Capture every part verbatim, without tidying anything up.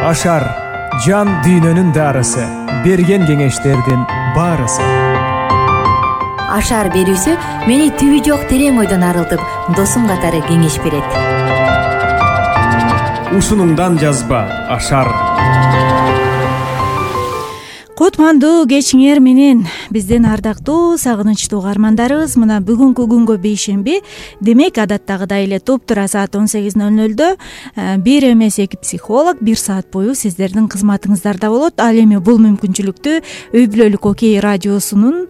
Ашар жан дүйнөнүн дарысы, берген кеңештердин баарысы. Ашар берүүсү мени түбү жок терең ойдон арылтып, досум катары кеңеш берет. Ушунуңдан жазба Ашар. Кутмандуу кечиңер менен биздин ардактуу, сагынычтуу угармандарыбыз, мына бүгүнкү күнгө бейшемби, демек адаттагыдай эле туптура саат он сегиз ноль нольдо бир эмес эки психолог бир саат бою сиздердин кызматыңыздарда болот. Ал эми бул мүмкүнчүлүктү Үй бүлөлүк Окей радиосунун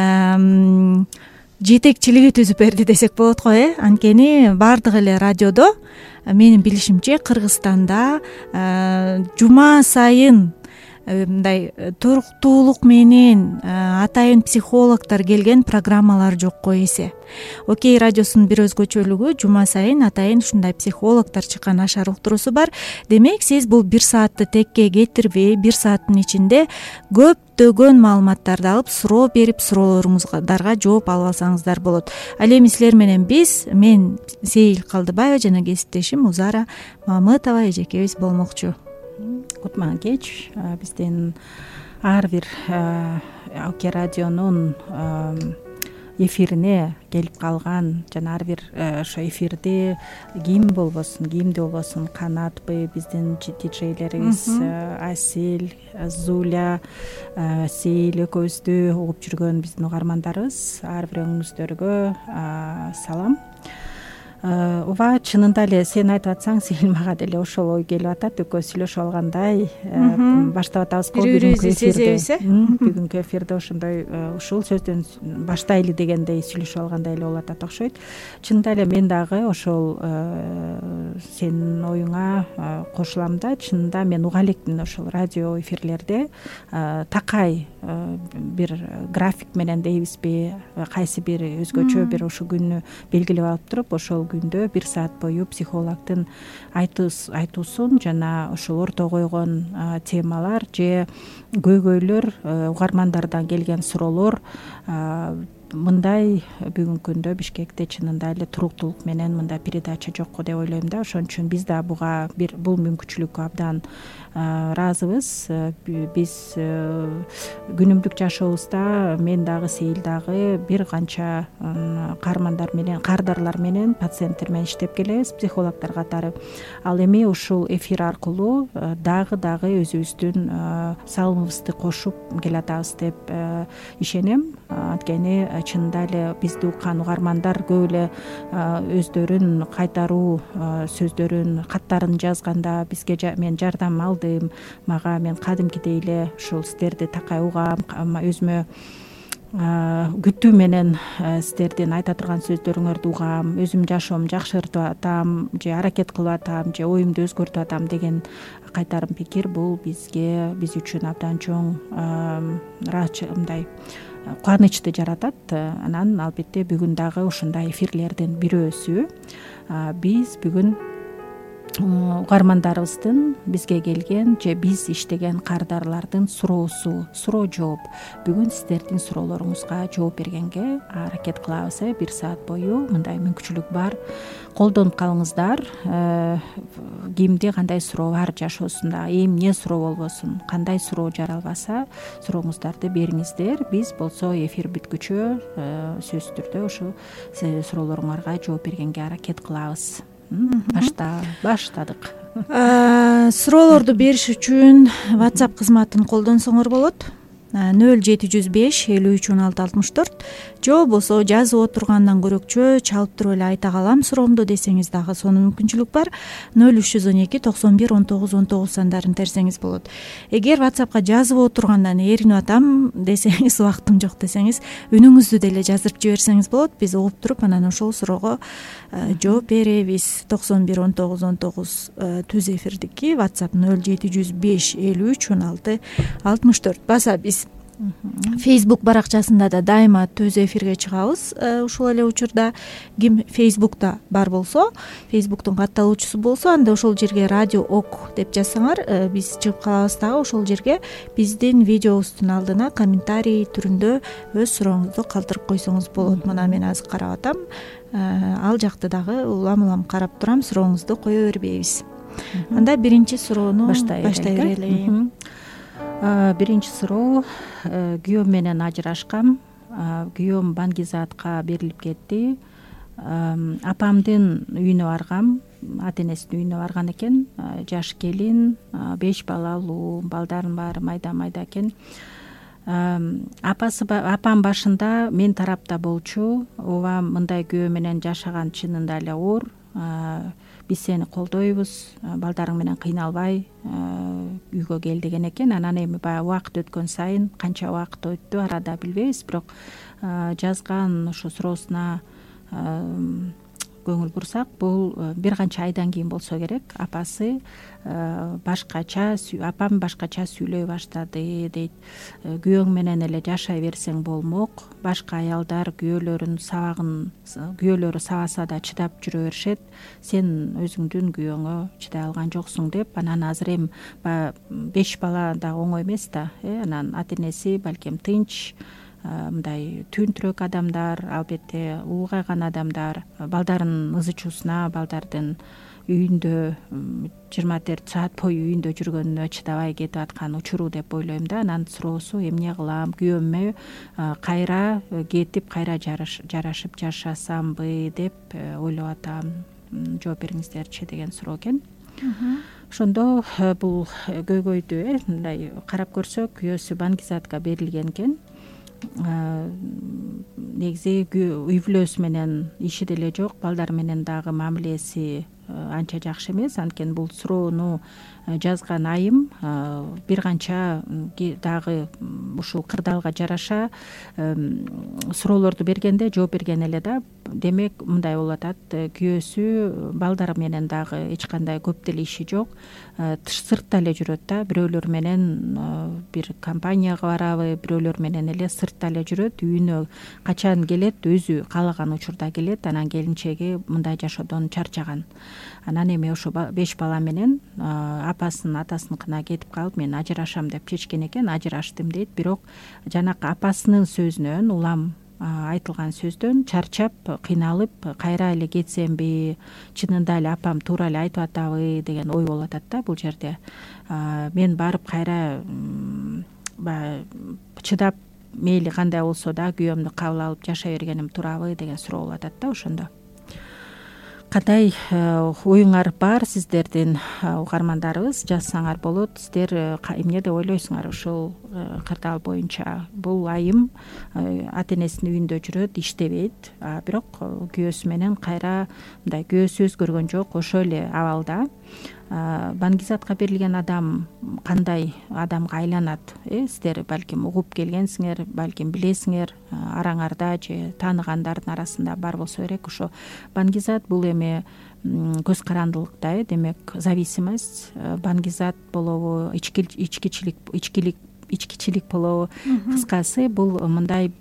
жетекчилиги түзүп берди десек болот го, э анткени баардык эле радиодо менин билишимче Кыргызстанда жума сайын мындай туруктуулук менен атайын психологдор келген программалар жок го эсе. Окей радиосунун бир өзгөчөлүгү жума сайын атайын ушундай психологдор чыккан Ашар уктуруусу бар. Демек сиз бул бир саатты текке кетирбей, бир сааттын ичинде көптөгөн маалыматтарды алып, суроо берип, суроолоруңуздарга жооп алып алсаңыздар болот. Ал эми силер менен биз, мен Сейил Калдыбаева жана кесиптешим Узара Мамытова эжекебиз болмокчу. Кутман кеч, биздин ар бир Окей радионун эфирине келип калган жана ар бир ошо эфирди ким болбосун, кимди болбосун, Канатпы, биздин диджейлерибиз Асил, Зуля, Сейил экөөбүздү угуп жүргөн биздин угармандарыбыз, ар бирөөңүздөргө салам. Ооба, чынында эле сен айтып атсаң, Сейил, мага деле ошол ой келип атат. Экөө сүйлөшүп алгандай баштап атабыз го бүгүнкү эфирди. Бүгүнкү эфирди ошондой ушул сөздөн баштайлы дегендей сүйлөшүп алгандай эле болуп атат окшойт. Чынында эле мен дагы ошол сенин оюңа кошулам да. Чынында мен уга элекмин ошол радио эфирлерде такай бир график менен дейбизби, кайсы бир өзгөчө бир ошо күнү белгилеп алып туруп, ошол күндө бир саат бою психологдун айтуусун жана ошол орто койгон темалар же көйгөйлөр, угармандардан келген суроолор мындай бүгүнкү күндө Бишкекте чынында эле туруктуулук менен мындай передача жок го деп ойлойм да. Ошон үчүн биз да буга бир бул мүмкүнчүлүккө абдан ыраазыбыз. Биз күнүмдүк жашообузда мен дагы, Сейил дагы бир канча каармандар менен, кардарлар менен, пациенттер менен иштеп келебиз, психологдор катары. Ал эми ушул эфир аркылуу дагы дагы өзүбүздүн салымыбызды кошуп келатабыз деп ишенем. Анткени чынында эле бизди уккан угармандар көп эле өздөрүн кайтаруу сөздөрүн, каттарын жазганда бизге мен жардам алдым, мага мен кадимкидей эле ушул сиздерди такай угам, өзүмө күтүү менен сиздердин айта турган сөздөрүңөрдү угам, өзүм жашоомду жакшыртып атам же аракет кылып атам же оюмду өзгөртүп атам деген кайтарым пикир бул бизге, биз үчүн абдан чоң мындай кубанычты жаратат. Анан албетте бүгүн дагы ушундай эфирлердин бирөөсү биз бүгүн угармандарыбыздын бизге келген же биз иштеген кардарлардын суроосу, суроо жооп. Бүгүн сиздердин суроолоруңузга жооп бергенге аракет кылабыз. Бир саат бою мындай мүмкүнчүлүк бар. Колдонуп калыңыздар. Кимде кандай суроо бар жашоосунда, эмне суроо болбосун, кандай суроо жаралбаса, сурооңуздарды бериңиздер. Биз болсо эфир бүткүчө сөзсүз түрдө ошо суроолоруңарга жооп бергенге аракет кылабыз. Башта баштадык. Суроолорду бериш үчүн WhatsApp кызматын колдонсоңор болот. нөл жети жүз беш элүү үч он алты алтымыш төрт же болбосо жазып отургандан көрөкчө чалып туруп эле айта калам суроомду десеңиз дагы сонун мүмкүнчүлүк бар. нөл үч жүз он эки токсон бир он тогуз он тогуз сандарын терсеңиз болот. Эгер WhatsAppка жазып отургандан эринип атам десеңиз, убактым жок десеңиз, үнүңүздү деле жаздырып жиберсеңиз болот. Биз угуп туруп анан ошол суроого жооп беребиз. токсон бир он тогуз он тогуз түз эфирдики WhatsApp нөл жети жүз беш элүү үч он алты алтымыш төрт. Баса биз Facebook баракчасында да дайыма түз эфирге чыгабыз. Ушул эле учурда ким Facebook'та бар болсо, Facebook'тун катталуучусу болсо, анда ошол жерге радио ок деп жазсаңар, биз чыгып калабыз дагы. Ошол жерге биздин видеобуздун алдына комментарий түрүндө өз сурооңузду калтырып койсоңуз болот. Мына мен азыр карап атам. Ал жакты дагы улам улам карап турам, сурооңузду кое бербейбиз. анда биринчи суроону баштай баштай берели. Биринчи суроо: күйөөм менен ажырашкам. Күйөөм Баңгизаатка берилип кетти. Апамдын үйүнө баргам, ата энесинин үйүнө барган экен. Жаш келин, беш балалуу, балдардын баары майда майда экен. Апасы апам башында мен тарапта болчу. Ооба, мындай күйөө менен жашаган чынында эле оор. Биз сени колдойбуз, балдарың менен кыйналбай үйгө кел деген экен. Анан эми баягы убакыт өткөн сайын, канча убакыт өттү арада билбейбиз, бирок жазган ушу суроосуна көңүл бурсак, бул бир канча айдан кийин болсо керек. Апасы башкача, апам башкача сүйлөй баштады дейт. Күйөөң менен эле жашай берсең болмок. Башка аялдар күйөөлөрүн сабагын, күйөөлөрү сабаса да чыдап жүрө беришет. Сен өзүңдүн күйөөңө чыдай алган жоксуң деп. Анан азыр эми беш бала да оңой эмес да. Анан ата энеси балким тынч, мындай түнтүрөк адамдар, албетте улгайган адамдар, балдарын ызы чуусуна, балдардын үйүндө жыйырма төрт саат бою үйүндө жүргөнүнө чыдабай кетип аткан учуру деп ойлойм да. Анан суроосу: эмне кылам, күйөөмө кайра кетип, кайра жарашып жашасамбы деп ойлоп атам, жооп бериңиздерчи деген суроо экен. Ошондо бул көйгөйдү мындай карап көрсөк, күйөөсү Баңгизаатка берилген экен. Негизи үй бүлөсү менен иши деле жок, балдар менен дагы мамилеси анча жакшы эмес. Анткени бул суроону жазган айым бир канча дагы ушул кырдаалга жараша суроолорду бергенде жооп берген эле да. Демек мындай болуп атат: күйөөсү балдар менен дагы эч кандай көп деле иши жок, сыртта эле жүрөт да. Бирөөлөр менен бир компанияга барабы, бирөөлөр менен эле сыртта эле жүрөт. Үйүнө качан келет, өзү каалаган учурда келет. Анан келинчеги мындай жашоодон чарчаган. Анан эми ошо беш бала менен апасынын атасыныкына кетип калып, мен ажырашам деп чечкен экен. Ажыраштым дейт, бирок жанакы апасынын сөзүнөн, улам айтылган сөздөн чарчап, кыйналып, кайра эле кетсемби, чынында эле апам туура эле айтып атабы деген ой болуп атат да бул жерде. Мен барып кайра баягы чыдап, мейли кандай болсо да күйөөмдү кабыл алып жашай бергеним туурабы деген суроо болуп атат да. Ошондо кандай оюңар бар сиздердин, угармандарыбыз? Жазсаңар болот. Сиздер эмне деп ойлойсуңар ушул кырдаал боюнча? Бул айым ата энесинин үйүндө жүрөт, иштебейт, бирок күйөөсү менен кайра мындай күйөөсү өзгөргөн жок, ошол эле абалда. Баңгизаатка берилген адам кандай адамга айланат? Сиздер балким угуп келгенсиңер, балким билесиңер, араңарда же тааныгандардын арасында бар болсо керек. Ошо Баңгизаат бул эми көз карандылыкта, демек зависимость. Баңгизаат болобу, ичкичилик, ичкилик ичкичилик болобу? Кыскасы бул мындай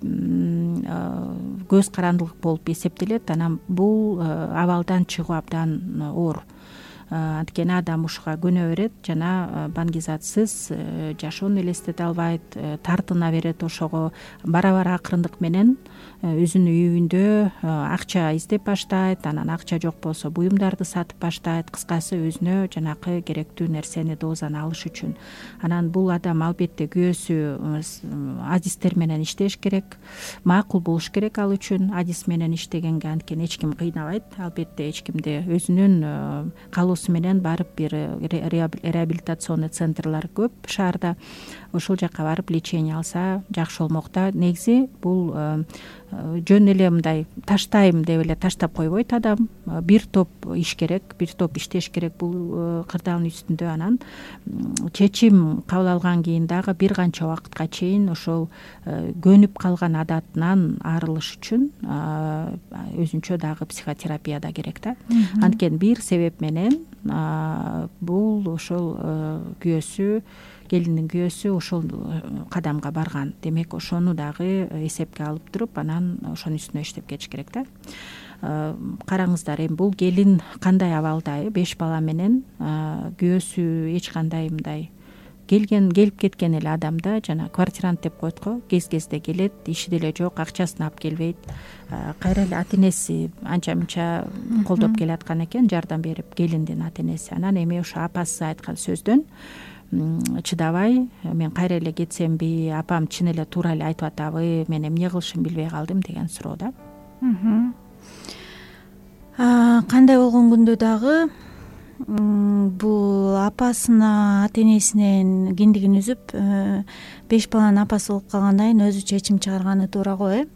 көз карандылык болуп эсептелет. Анан бул абалдан чыгуу абдан оор. Анткени адам ушуга көнө берет, жана Баңгизаатсыз жашоону элестете албайт, тартына берет ошого. Бара-бара акырындык менен өзүнүн үйүндө акча издеп баштайт, анан акча жок болсо буюмдарды сатып баштайт. Кыскасы өзүнө жанакы керектүү нерсени, дозаны алыш үчүн. Анан бул адам албетте күйөөсү адистер менен иштеш керек, макул болуш керек ал үчүн. Адис менен иштегенге анткени эч ким кыйнабайт, албетте эч кимди. Өзүнүн каалоосу менен барып бир реабилитационный центрлар көп шаарда. Ошол жака барып лечение алса жакшы болмок да. Негизи бул жөн эле мындай таштайм деп эле таштап койбойт адам. Бир топ иш керек, бир топ иштеш керек бул кырдаалдын үстүндө. Анан чечим кабыл алган кийин дагы бир канча убакытка чейин ошол көнүп калган адатынан арылыш үчүн өзүнчө дагы психотерапия да керек да. Анткени бир себеп менен бул ошол күйөөсү, келиндин күйөөсү ошол кадамга барган. Демек ошону дагы эсепке алып туруп, анан ошонун үстүнө иштеп кетиш керек да. Караңыздар, эми бул келин кандай абалда? Беш бала менен күйөөсү эч кандай мындай келген келип кеткен эле адамда жана квартирант деп коет го, кез кезде келет, иши деле жок, акчасын алып келбейт, кайра эле ата энеси анча мынча колдоп келаткан экен, жардам берип, келиндин ата энеси. Анан эми ошо апасы айткан сөздөн чыдабай мен кайра эле кетсемби, апам чын эле туура эле айтып атабы, мен эмне кылышымды билбей калдым деген суроо да. Кандай болгон күндө дагы бул апасына, ата энесинен киндигин үзүп беш баланын апасы болуп калгандан кийин өзү чечим чыгарганы туура го, э?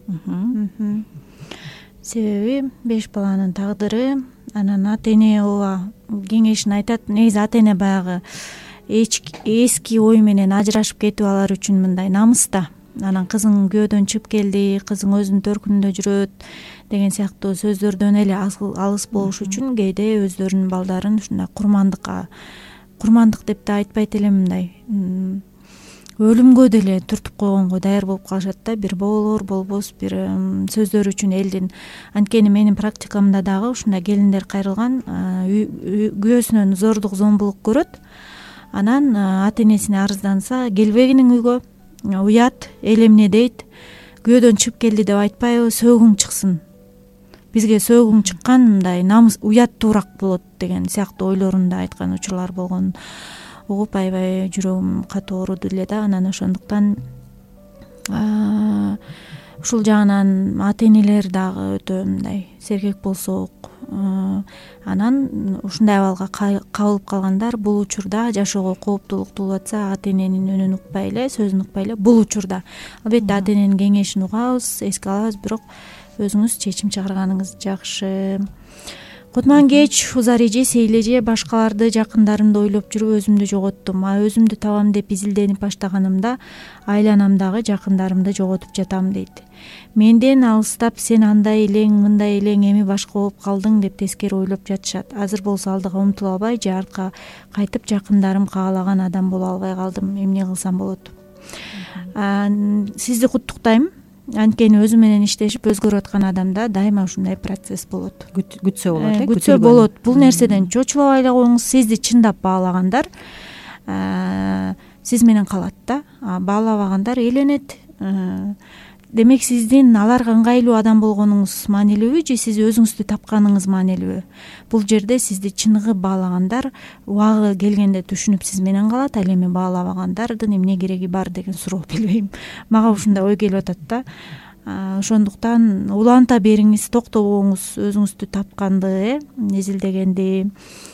Себеби беш баланын тагдыры, анан ата эне ооба кеңешин айтат. Негизи ата эне баягы эски ой менен ажырашып кетип алар үчүн мындай намыста. Анан кызың күйөөдөн чыгып келди, кызың өзүнүн төркүнүндө жүрөт деген сыяктуу сөздөрдөн эле алыс болуш үчүн кээде өздөрүнүн балдарын ушундай курмандыкка, курмандык деп да айтпайт элем, мындай өлүмгө деле түртүп койгонго даяр болуп калышат да, бир болор болбос бир сөздөр үчүн элдин. Анткени менин практикамда дагы ушундай келиндер кайрылган, күйөөсүнөн зордук зомбулук көрөт, анан ата энесине арызданса, келбегиниң үйгө, уят, эл эмне дейт, күйөөдөн чыгып келди деп айтпайбы, сөөгүң чыксын, бизге сөөгүң чыккан, мындай намыс, уяттуураак болот деген сыяктуу ойлорун да айткан учурлар болгон. Угуп аябай жүрөгүм катуу ооруду эле да. Анан ошондуктан ушул жагынан ата энелер дагы өтө мындай сергек болсок, анан ушундай абалга кабылып калгандар бул учурда жашоого кооптуулук туулуп атса, ата эненин үнүн укпай эле, сөзүн укпай эле, бул учурда албетте ата эненин кеңешин угабыз, эске алабыз, бирок өзүңүз чечим чыгарганыңыз жакшы. Кутман кеч, узар эже, сейил эже, башкаларды, жакындарымды ойлоп жүрүп өзүмдү жоготтум. А өзүмдү табам деп изилденип баштаганымда айланамдагы жакындарымды жоготуп жатам дейт. Менден алыстап сен андай элең, мындай элең, эми башка болуп калдың деп тескери ойлоп жатышат. Азыр болсо алдыга умтула албай, же артка кайтып жакындарым каалаган адам боло албай калдым. Эмне кылсам болот? Сизди куттуктайм. Анткени өзү менен иштешип өзгөрүп аткан адамда дайыма ушундай процесс болот. Күтсө болот, э? Күтсө болот. Бул нерседен чочулабай эле коюңуз. Сизди чындап баалагандар сиз менен калат да. Баалабагандар эленет. Демек сиздин аларга ыңгайлуу адам болгонуңуз маанилүүбү, же сиз өзүңүздү тапканыңыз маанилүүбү? Бул жерде сизди чыныгы баалагандар убагы келгенде түшүнүп сиз менен калат, ал эми баалабагандардын эмне кереги бар деген суроо, билбейм. Мага ушундай ой келип атат да. Ошондуктан уланта бериңиз, токтобоңуз, өзүңүздү тапканды, э, изилдегенди,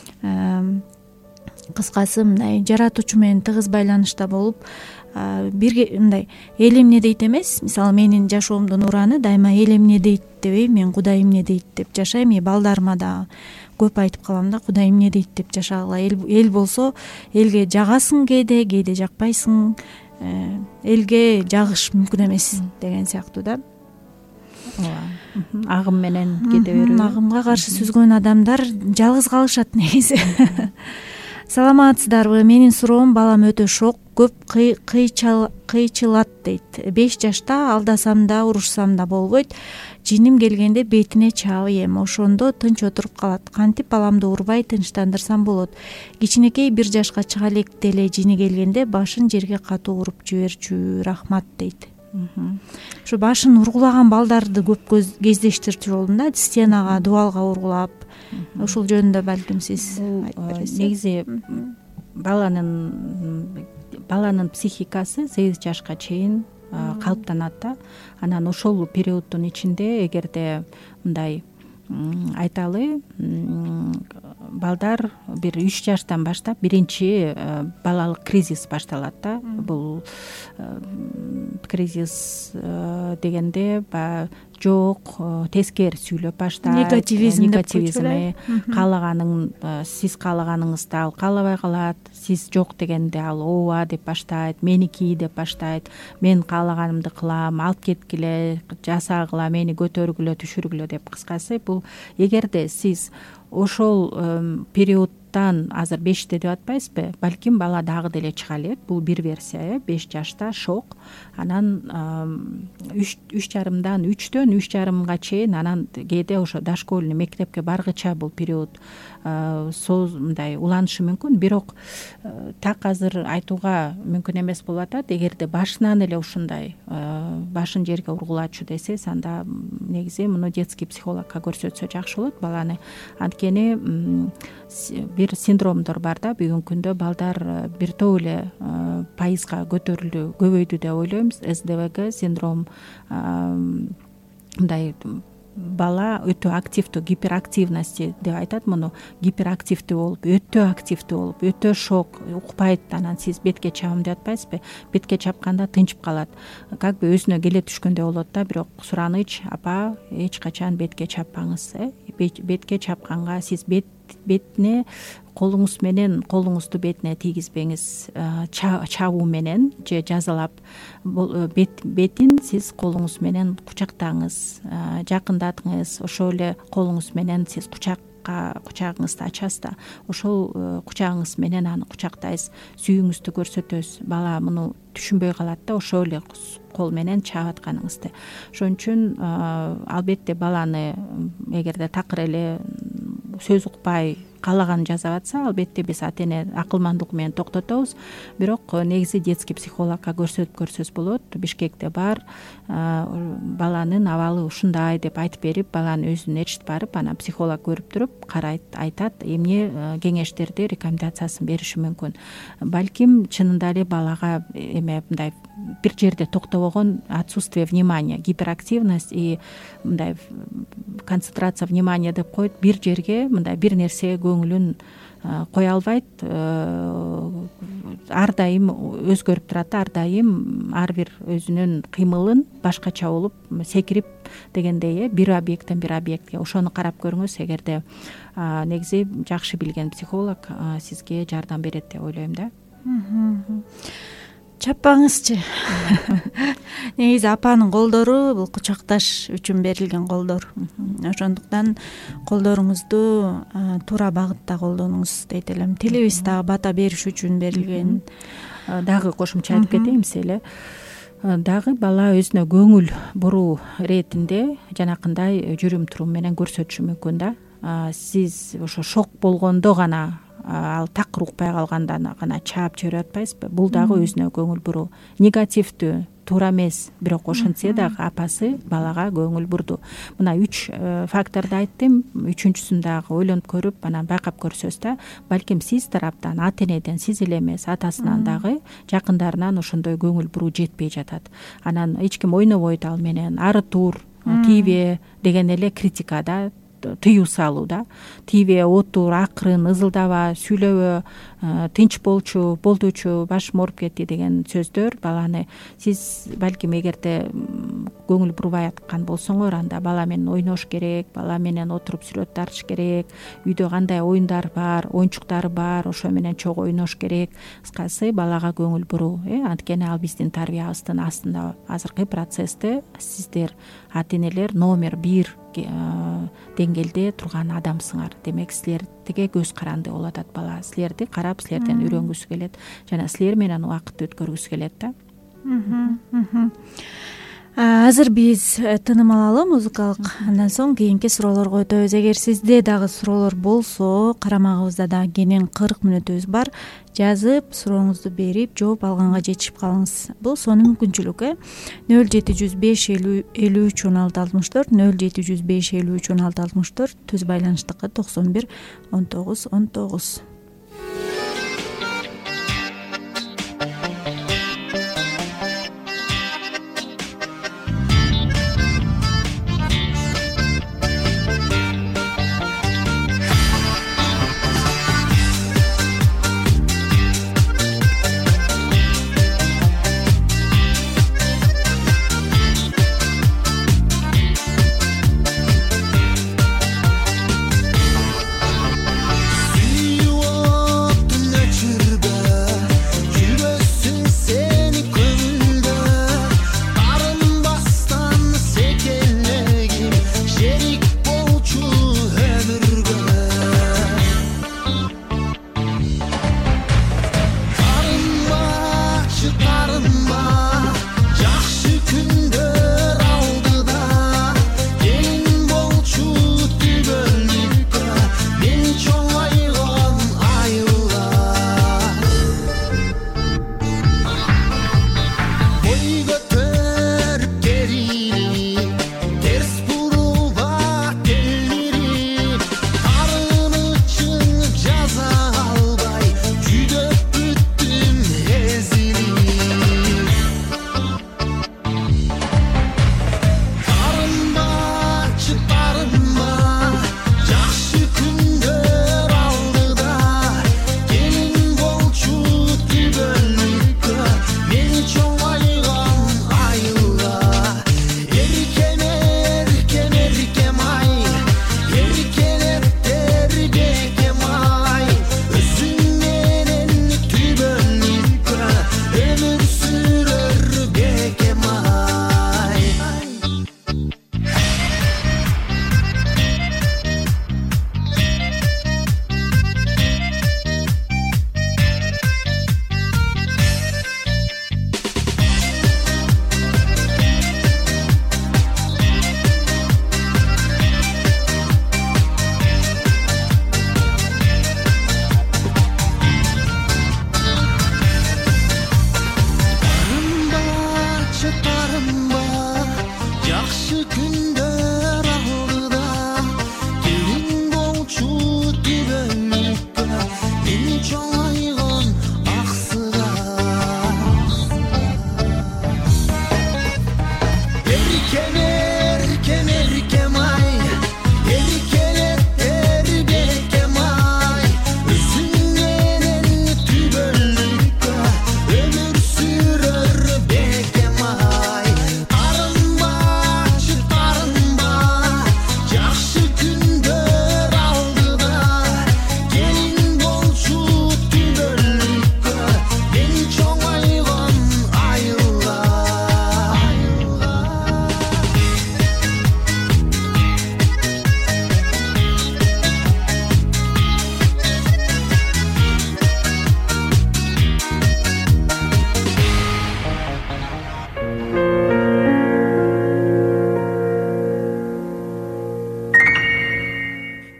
кыскасы мындай жаратуучу менен тыгыз байланышта болуп, бирге мындай эл эмне дейт эмес, мисалы менин жашоомдун ураны дайыма эл эмне дейт дебейм, мен Кудай эмне дейт деп жашайм. И балдарыма да көп айтып калам да, Кудай эмне дейт деп жашагыла. Эл болсо элге жагасың кээде, кээде жакпайсың, элге жагыш мүмкүн эмес деген сыяктуу да. Агым менен кете берүү. Агымга каршы сүзгөн адамдар жалгыз калышат негизи. Саламатсыздарбы? Менин суроом, балам өтө шок, көп кыйчылат дейт. беш жашта алдасам да, урушсам да болбойт. Жиним келгенде бетине чаабыйм, ошондо тынч отуруп калат. Кантип баламды урбай тынчтандырсам болот? Кичинекей бир жашка чыга электе эле жини келгенде башын жерге катуу уруп жиберчү. Рахмат дейт. Ушу башын ургулаган балдарды көп кездештирчү болдум да, стенага, дубалга ургулап. Ушул жөнүндө балким сиз айтып бересиз. Негизи баланын баланын психикасы сегиз жашка чейин калыптанат да. Анан ошол периоддун ичинде эгерде мындай айталы, балдар бир үч жаштан баштап биринчи балалык кризис башталат да. Бул кризис дегенде баягы жок, тескери сүйлөп баштайт, негативизм деп негативизм, каалаганың сиз каалаганыңызды ал каалабай калат, сиз жок дегенде ал ооба деп баштайт, меники деп баштайт, мен каалаганымды кылам, алып кеткиле, жасагыла, мени көтөргүлө, түшүргүлө деп. Кыскасы бул эгерде сиз ошол период алтыдан азыр беште деп атпайбызбы, балким бала дагы деле чыга элек. Бул бир версия, э беш жашта шок, анан үч үч жарымдан үчтөн үч жарымга чейин, анан кээде ошо дошкольный мектепке баргыча бул период мындай уланышы мүмкүн. Бирок так азыр айтууга мүмкүн эмес болуп атат. Эгерде башынан эле ушундай башын жерге ургулачу десеңиз, анда негизи муну детский психологко көрсөтсө жакшы болот баланы. Анткени бир синдромдор бар да, бүгүнкү күндө балдар бир топ эле пайызга көтөрүлдү, көбөйдү деп ойлойбуз. эс дэ вэ гэ синдром, мындай бала өтө активдүү, гиперактивности деп айтат муну. Гиперактивдүү болуп, өтө активдүү болуп, өтө шок, укпайт. Анан сиз бетке чабам деп атпайсызбы? Бетке чапканда тынчып калат. Как бы өзүнө келе түшкөндөй болот да, бирок сураныч: апа, эч качан бетке чаппаңыз. э Бетке чапканга сиз бет бетине колуңуз менен колуңузду бетине тийгизбеңиз. Чабуу менен же жазалап бет бетин сиз колуңуз менен кучактаңыз, жакындатыңыз. Ошол эле колуңуз менен сиз кучакка кучагыңызды ачасыз да, ошол кучагыңыз менен аны кучактайсыз, сүйүүңүздү көрсөтөсүз. Бала муну түшүнбөй калат да, ошол эле кол менен чаап атканыңызды. Ошон үчүн албетте баланы эгерде такыр эле сөз укпай каалаган жасап атса, албетте биз ата эне акылмандуулук менен токтотобуз. Бирок негизи детский психологко көрсөтүп көрсөз болот. Бишкекте бар, баланын абалы ушундай деп айтып берип, баланын өзүн ээрчитип барып, анан психолог көрүп туруп карайт, айтат, эмне кеңештерди, рекомендациясын бериши мүмкүн. Балким чынында эле балага эме мындай бир жерде токтобогон отсутствие внимания, гиперактивность и мындай концентрация внимания деп коет. Бир жерге мындай бир нерсеге көңүлүн кое албайт, ар дайым өзгөрүп турат, ар дайым ар бир өзүнүн кыймылын башкача болуп секирип дегендей, бир объекттен бир объектке. Ошону карап көрүңүз, эгерде негизи жакшы билген психолог сизге жардам берет деп ойлойм да. Чаппаңызчы. Негизи апанын колдору бул кучакташ үчүн берилген колдор. Ошондуктан колдоруңузду туура багытта колдонуңуз дейт элем. Тилибиз дагы бата бериш үчүн берилген. Дагы кошумча айтып кетейин силе. Дагы бала өзүнө көңүл буруу иретинде жанакындай жүрүм турум менен көрсөтүшү мүмкүн да. Сиз ошо шок болгондо гана, ал такыр укпай калганда гана чаап жиберип атпайсызбы? Бул дагы өзүнө көңүл буруу. Негативдүү, туура эмес, бирок ошентсе дагы апасы балага көңүл бурду. Мына үч факторду айттым. Үчүнчүсүн дагы ойлонуп көрүп, анан байкап көрсөз да, балким сиз тараптан, ата энеден, сиз эле эмес, атасынан дагы, жакындарынан ошондой көңүл буруу жетпей жатат. Анан эч ким ойнобойт ал менен, ары тур, тийбе деген эле критика да, тыюу салуу да. Тийбе, отур, акырын, ызылдаба, сүйлөбө, тынч болчу, болдучу, башым ооруп кетти деген сөздөр баланы, сиз балким эгерде көңүл бурбай аткан болсоңор, анда бала менен ойнош керек, бала менен отуруп сүрөт тартыш керек, үйдө кандай оюндар бар, оюнчуктары бар, ошо менен чогуу ойнош керек. Кыскасы балага көңүл буруу. Анткени ал биздин тарбиябыздын астында азыркы процессте сиздер ата энелер номер бир деңгээлде турган адамсыңар. Демек силерге көз каранды болуп атат бала. Силерди карап, силерден үйрөнгүсү келет жана силер менен убакыт өткөргүсү келет да. Азыр биз тыным алалы музыкалык, андан соң кийинки суроолорго өтөбүз. Эгер сизде дагы суроолор болсо, карамагыбызда дагы кенен кырк мүнөтүбүз бар. Жазып, сурооңузду берип, жооп алганга жетишип калыңыз. Бул сонун мүмкүнчүлүк, э нөл жети жүз беш элүү үч он алты алтымыш төрт, нөл жети жүз беш элүү үч он алты алтымыш төрт, түз байланыштыкы токсон бир он тогуз он тогуз. You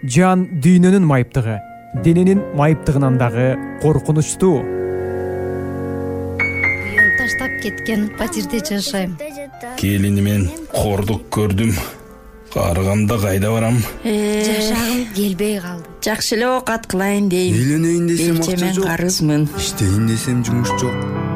жан дүйнөнүн майыптыгы, дененин майыптыгынан дагы коркунучтуу. Уюм таштап кеткен патирде жашайм. Келинимен кордук көрдүм. Карыганда кайда барам? Жашагым келбей калды. Жакшы эле оокат кылайын дейм. Үйлөнөйүн десем акча Элчемен жок. карызмын. Иштейин десем жумуш жок.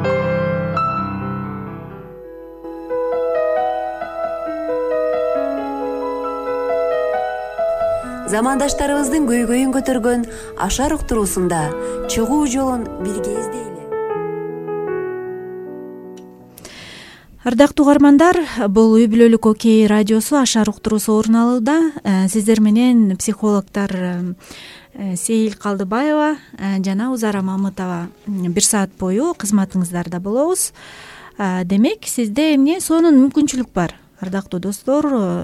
Замандаштарыбыздын көйгөйүн көтөргөн Ашар уктуруусунда чыгуу жолун бирге издейли. Ардактуу угармандар, бул үй бүлөлүк окей радиосу Ашар уктуруусу орун алууда. Сиздер менен психологдор Сейил Калдыбаева жана Узара Мамытова бир саат бою кызматыңыздарда болобуз. Демек, сизде эмне сонун мүмкүнчүлүк бар? Ардактуу достор,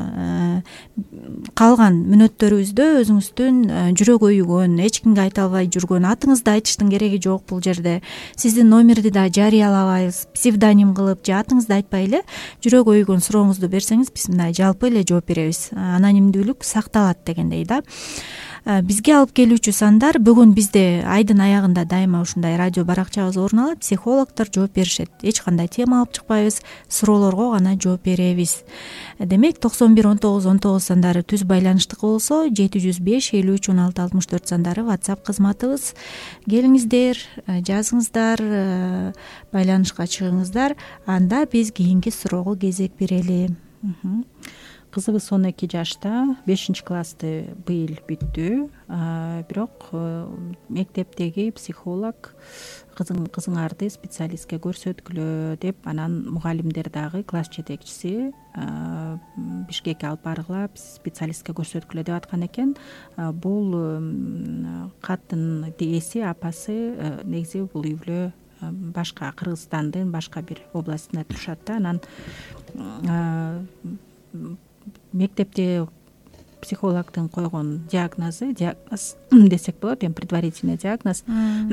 калган мүнөттөрүбүздө өзүңүздүн жүрөк өйүгөн, эч кимге айта албай жүргөн, атыңызды айтыштын кереги жок бул жерде. Сиздин номерди да жарыялабайбыз, псевдоним кылып же атыңызды айтпай эле жүрөк өйүгөн сурооңузду берсеңиз, биз мындай жалпы эле жооп беребиз. Анонимдүүлүк сакталат дегендей да. Бизге алып келүүчү сандар бүгүн бизде айдын аягында дайыма ушундай радио баракчабыз орун алат, психологдор жооп беришет. Эч кандай тема алып чыкпайбыз, суроолорго гана жооп беребиз. Демек, токсон бир он тогуз он тогуз сандары түз байланыштык болсо, жети жүз беш элүү үч он алты алтымыш төрт сандары WhatsApp кызматыбыз. Келиңиздер, жазыңыздар, байланышка чыгыңыздар, анда биз кийинки суроого кезек берели. Кызыбыз он эки жашта, бешинчи классты быйыл бүттү. Бирок мектептеги психолог кызыңарды специалистке көрсөткүлө деп, анан мугалимдер дагы класс жетекчиси Бишкекке алып баргыла, специалистке көрсөткүлө деп аткан экен. Бул каттын ээси, апасы негизи бул үй бүлө башка Кыргызстандын башка бир областында турушат да. Анан мектепте психологдун койгон диагнозу, диагноз десек болот, эми предварительный диагноз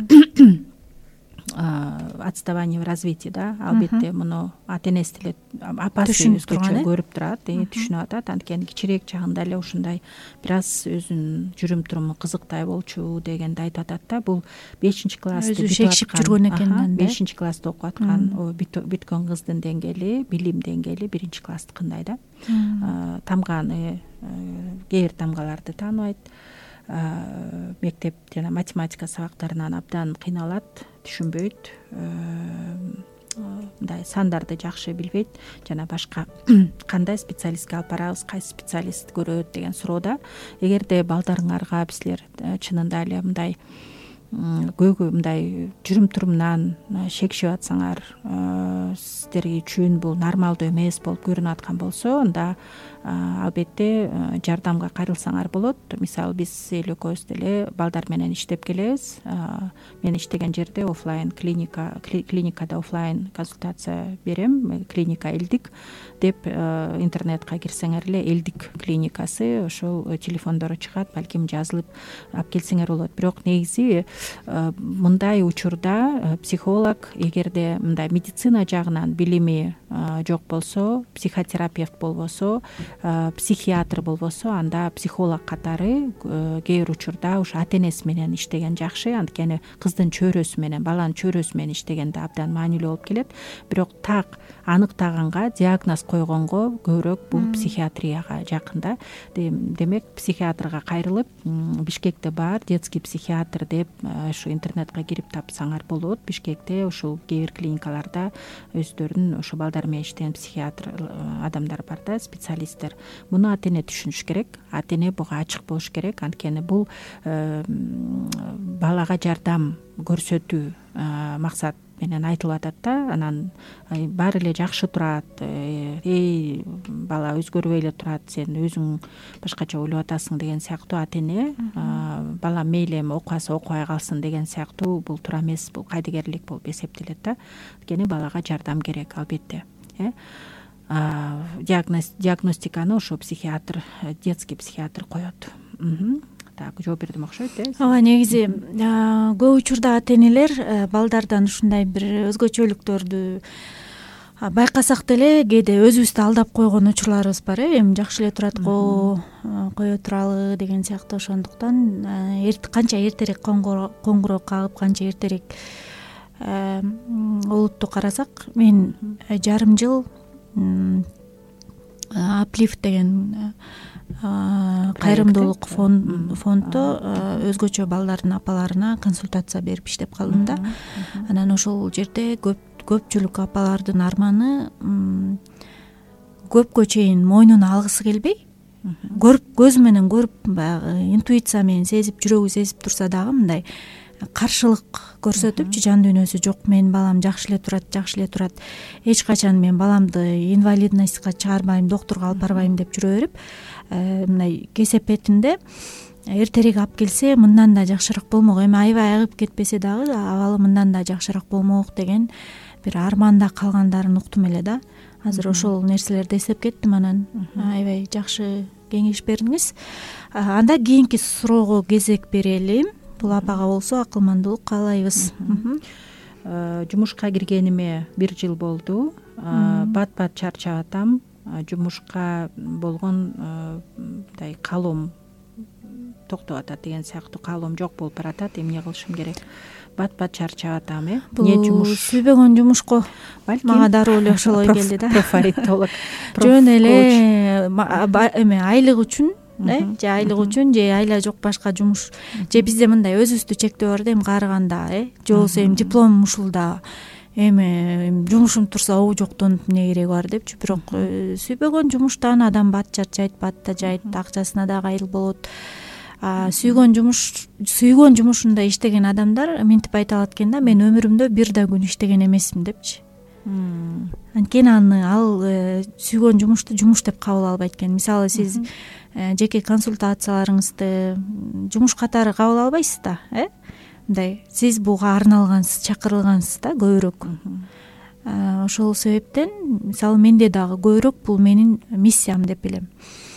отставание в развитии да. Албетте муну ата-энеси деле, апасы өзгөчө көрүп турат, түшүнүп атат. Анткени кичирээк чагында эле ушундай бир аз өзүнүн жүрүм туруму кызыктай болчу дегенди айтып атат да. Бул бешинчи классты өзү шекшип жүргөн экен да. бешинчи классты окуп аткан бүткөн кыздын деңгээли, билим деңгээли биринчи класстыкындай да. Тамганы, кээ бир тамгаларды тааныбайт. Мектеп жана математика сабактарынан абдан кыйналат, түшүнбөйт, мындай сандарды жакшы билбейт жана башка кандай специалистке алып барабыз, кайсы специалист көрөт деген суроодо. Эгерде балдарыңарга силер чынында эле мындай көйгөй, мындай жүрүм турумунан шекшип атсаңар, сиздер үчүн бул нормалдуу эмес болуп көрүнүп аткан болсо, анда албетте жардамга кайрылсаңар болот. Мисалы, биз эл экөөбүз деле балдар менен иштеп келебиз. Мен иштеген жерде офлайн клиника, клиникада офлайн консультация берем. Клиника Элдик деп интернетке кирсеңер эле Элдик клиникасы, ошол телефондору чыгат, балким жазылып алып келсеңер болот. Бирок негизи мындай учурда психолог, эгерде мындай медицина жагынан билими жок болсо, психотерапевт болбосо, психиатр болбосо, анда психолог катары кээ бир учурда ушу ата-энеси менен иштеген жакшы. Анткени кыздын чөйрөсү менен, баланын чөйрөсү менен иштегенде абдан маанилүү болуп келет. Бирок так аныктаганга, диагноз койгонго көбүрөөк бул психиатрияга жакын да. Демек, психиатрга кайрылып, Бишкекте бар детский психиатр деп ушу интернетке кирип тапсаңар болот. Бишкекте ушул кээ бир клиникаларда өздөрүнүн ушу балдар менен иштеген психиатр адамдар бар да, специалисттер. Муну ата-эне түшүнүш керек, ата-эне буга ачык болуш керек. Анткени бул балага жардам көрсөтүү максат менен айтылып атат да. Анан баары эле жакшы турат, эй бала өзгөрбөй эле турат, сен өзүң башкача ойлоп атасың деген сыяктуу ата-эне, бала мейли эми окубаса окубай калсын деген сыяктуу бул туура эмес, бул кайдыгерлик болуп эсептелет да. Анткени балага жардам керек албетте. Диагностиканы ошо психиатр, детский психиатр коет. Так, жооп бердим окшойт э. Ооба, негизи көп учурда ата-энелер балдардан ушундай бир өзгөчөлүктөрдү байкасак деле кээде өзүбүздү алдап койгон учурларыбыз бар э эми жакшы эле турат го, кое туралы деген сыяктуу. Ошондуктан канча эртерээк коңгуроо кагып, канча эртерээк олутту карасак, мен жарым жыл Аплифт деген кайрымдуулук фонддо өзгөчө балдардын апаларына консультация берип иштеп калдым да. Анан ошол жерде көп көпчүлүк апалардын арманы көпкө чейин мойнуна алгысы келбей, көрүп көзү менен көрүп, баягы интуиция менен сезип, жүрөгү сезип турса дагы мындай каршылык көрсөтүпчү, жан дүйнөсү жок, менин балам жакшы эле турат, жакшы эле турат, эч качан мен баламды инвалидностька чыгарбайм, доктурга алып барбайм деп жүрө берип, мындай кесепетинде эртерээк алып келсе мындан да жакшыраак болмок, эми аябай айыгып кетпесе дагы абалы мындан да жакшыраак болмок деген бир арманда калгандарын уктум эле да. Азыр ошол нерселерди эстеп кеттим. Анан аябай жакшы кеңеш бердиңиз. Анда кийинки суроого кезек берели. Бул апага болсо акылмандуулук каалайбыз. Жумушка киргениме бир жыл болду. Бат бат чарчап атам. Жумушка болгон мындай каалоом токтоп атат деген сыяктуу, каалоом жок болуп баратат. Эмне кылышым керек? Бат бат чарчап атам э. Эмне жумуш? Сүйбөгөн жумушко мага дароо эле ошол ой келди да. Профайлолог. Жөн эле эме айлык үчүн, э, же айлык үчүн, же айла жок башка жумуш, же бизде мындай өзүбүздү чектөө бар да, эми каарыганда, э, же болбосо эми дипломум ушулда, эми жумушум турса обу жоктон эмне кереги бар депчи. Бирок сүйбөгөн жумуштан адам бат чарчайт, бат да жайт, акчасына да кайыл болот. Сүйгөн жумуш, сүйгөн жумушунда иштеген адамдар мынтип айта алат экен да, мен өмүрүмдө бир да күн иштеген эмесмин депчи. Анткени аны ал сүйгөн жумушту жумуш деп кабыл албайт экен. Мисалы сиз жеке консультацияларыңызды жумуш катары кабыл албайсыз да, э? Мындай сиз буга арналгансыз, чакырылгансыз да көбүрөөк. Ошол себептен мисалы менде дагы көбүрөөк бул менин миссиям деп билем.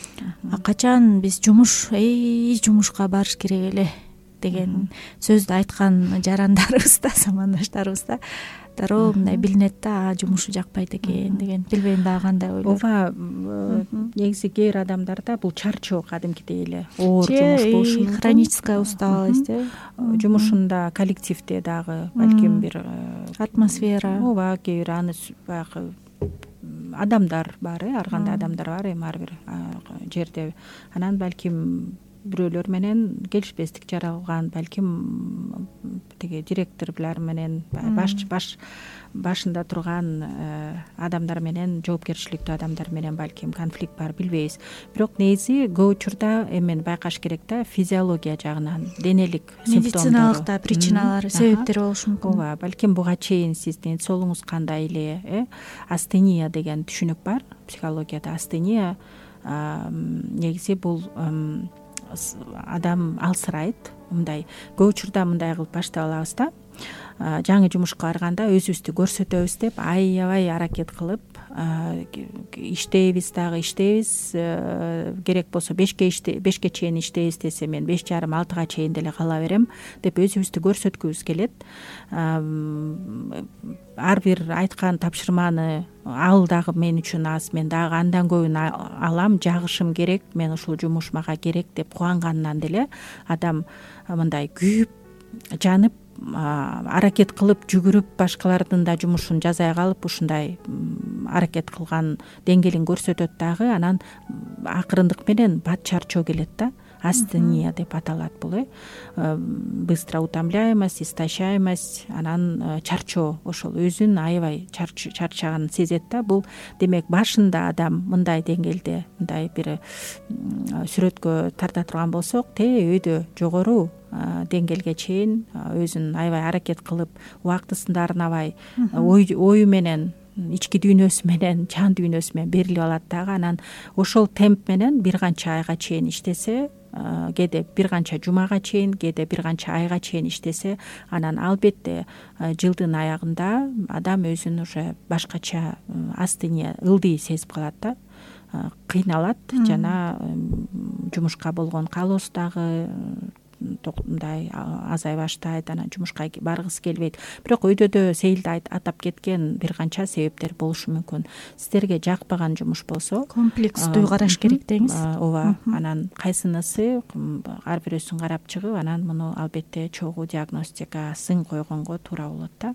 Качан биз жумуш, эй, жумушка барыш керек эле деген сөздү айткан жарандарыбыз да, замандаштарыбыз да дароо мындай билинет да, жумушу жакпайт экен деген. Билбейм дагы кандай ойлор. Ооба, негизи кээ бир адамдарда бул чарчоо кадимкидей эле оор жумуш болушу мүмкүн. Хроническая усталость, э. Жумушунда, коллективде дагы балким бир атмосфера. Ооба, кээ бир аны баягы адамдар бар, э, ар кандай адамдар бар эми ар бир жерде. Анан балким бирөөлөр менен келишпестик жаралган, балким тиги директорлор менен, баш баш башында турган адамдар менен, жоопкерчиликтүү адамдар менен балким конфликт бар, билбейбиз. Бирок негизи көп учурда эмени байкаш керек да, физиология жагынан, денелик симптомдору, медициналык да причиналары, себептери болушу мүмкүн. Ооба, балким буга чейин сиздин соолугуңуз кандай эле, э, астения деген түшүнүк бар психологияда. Астения негизи бул адам алсырайт, мындай көп учурда мындай кылып баштап алабыз да. Жаңы жумушка барганда өзүбүздү көрсөтөбүз деп аябай аракет кылып иштейбиз дагы иштейбиз, керек болсо бешке бешке чейин иштейбиз десе мен беш жарым алтыга чейин деле кала берем деп өзүбүздү көрсөткүбүз келет. Ар бир айткан тапшырманы ал дагы мен үчүн аз, мен дагы андан көбүн алам, жагышым керек, мен ушул жумуш мага керек деп кубанганынан деле адам мындай күйүп, жанып, аракет кылып, жүгүрүп, башкалардын да жумушун жазай калып, ушундай аракет кылган деңгээлин көрсөтөт дагы. Анан акырындык менен бат чарчоо келет да. Астения деп аталат бул, э. Быстро утомляемость, истощаемость, анан чарчоо, ошол өзүн аябай чарчаганын сезет да. Бул демек башында адам мындай деңгээлде, мындай бир сүрөткө тарта турган болсок, те өйдө жогору деңгээлге чейин өзүн аябай аракет кылып, убактысында арнабай, ою менен, ички дүйнөсү менен, жан дүйнөсү менен берилип алат дагы. Анан ошол темп менен бир канча айга чейин иштесе, кээде бир канча жумага чейин, кээде бир канча айга чейин иштесе, анан албетте жылдын аягында адам өзүн уже башкача астения, ылдый сезип калат да, кыйналат, жана жумушка болгон каалоосу дагы мындай азай баштайт, анан жумушка баргысы келбейт. Бирок өйдө Сейилде атап кеткен бир канча себептер болушу мүмкүн. Сиздерге жакпаган жумуш болсо комплекстүү караш керек деңиз. Ооба, анан кайсынысы ар бирөөсүн карап чыгып, анан муну албетте чогуу диагностикасын койгонго туура болот да.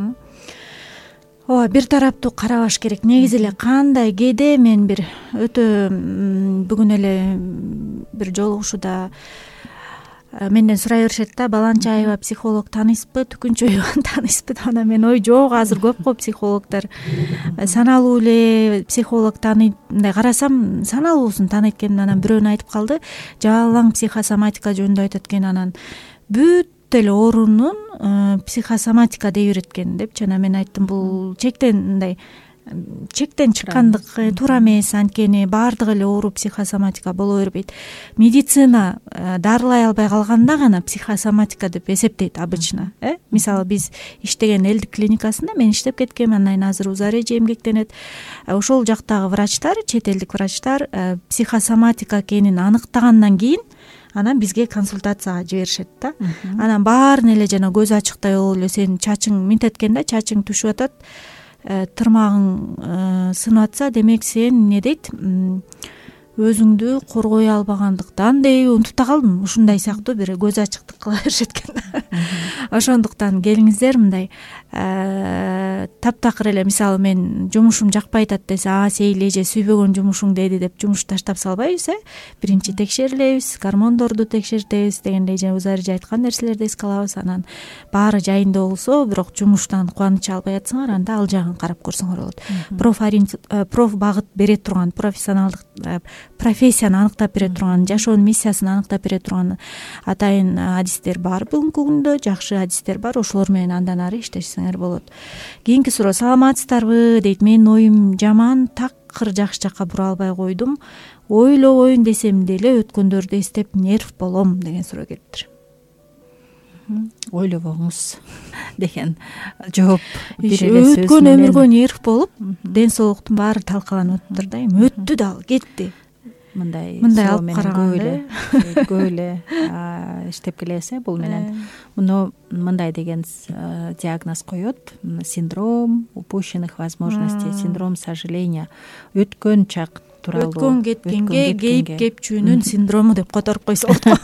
Ооба, бир тараптуу карабаш керек. Негизи эле кандай кээде мен бир өтө бүгүн эле бир жолугушууда менден сурай беришет да, Баланчаева психолог тааныйсызбы, Түкүнчөева тааныйсызбы деп. Анан мен ой жок, азыр көп го психологдор, саналуу эле психолог тааныйт. Мындай карасам саналуусун тааныйт экен. Анан бирөөнү айтып калды, жалаң психосоматика жөнүндө айтат экен. Анан бүт эле оорунун психосоматика дей берет экен депчи. Анан мен айттым, бул чектен мындай чектен чыккандык туура эмес, анткени баардык эле оору психосоматика боло бербейт. Медицина дарылай албай калганда гана психосоматика деп эсептейт обычно. Э мисалы биз иштеген элдик клиникасында мен иштеп кеткем, андан азыр УЗАРЭЖИ эмгектенет. Ошол жактагы врачтар, чет элдик врачтар психосоматика экенин аныктагандан кийин анан бизге консультацияга жиберишет да. Анан баарын эле жана көз ачыктай болуп эле сенин чачың минтет экен да, чачың түшүп атат, тырмагың сынып атса, демек сен эмне дейт, өзүңдү коргой албагандыктан дейби, унутуп да калдым. Ушундай сыяктуу бир көз ачыктык кыла беришет экен. Ошондуктан келиңиздер, мындай таптакыр эле, мисалы мен жумушум жакпай атат десе, а Сейил эже сүйбөгөн жумушуң деди деп жумуш таштап салбайбыз, э биринчи текшерилебиз, гормондорду текшертебиз дегендей, же УЗАРЭЖИ айткан нерселерди эске алабыз. Анан баары жайында болсо, бирок жумуштан кубанычы албай атсаңар, анда ал жагын карап көрсөңөр болот. Проф проф багыт бере турган, профессионалдык профессияны аныктап бере турган, жашоонун миссиясын аныктап бере турган атайын адистер бар бүгүнкү күндө, жакшы адистер бар. Ошолор менен андан ары иштешсеңер болот. Кийинки суроо, саламатсыздарбы дейт. Менин оюм жаман, такыр жакшы жакка бура албай койдум. Ойлобойн десем деле өткөндөрдү эстеп нерв болом деген суроо келиптир. Ойлобоңуз деген жооп бере эле сөз. Өткөн өмүргө нерв болуп, ден соолуктун баары талкаланып атыптыр да. Эми өттү дагы, кетти. Мындай мындай алып караганда көп эле иштеп келесе бул менен. Муну мындай деген диагноз коет: синдром упущенных возможностей, синдром сожаления. Өткөн чак тууралуу. Өткөн кеткенге кейип кепчүүнүн синдрому деп которуп койсо болот.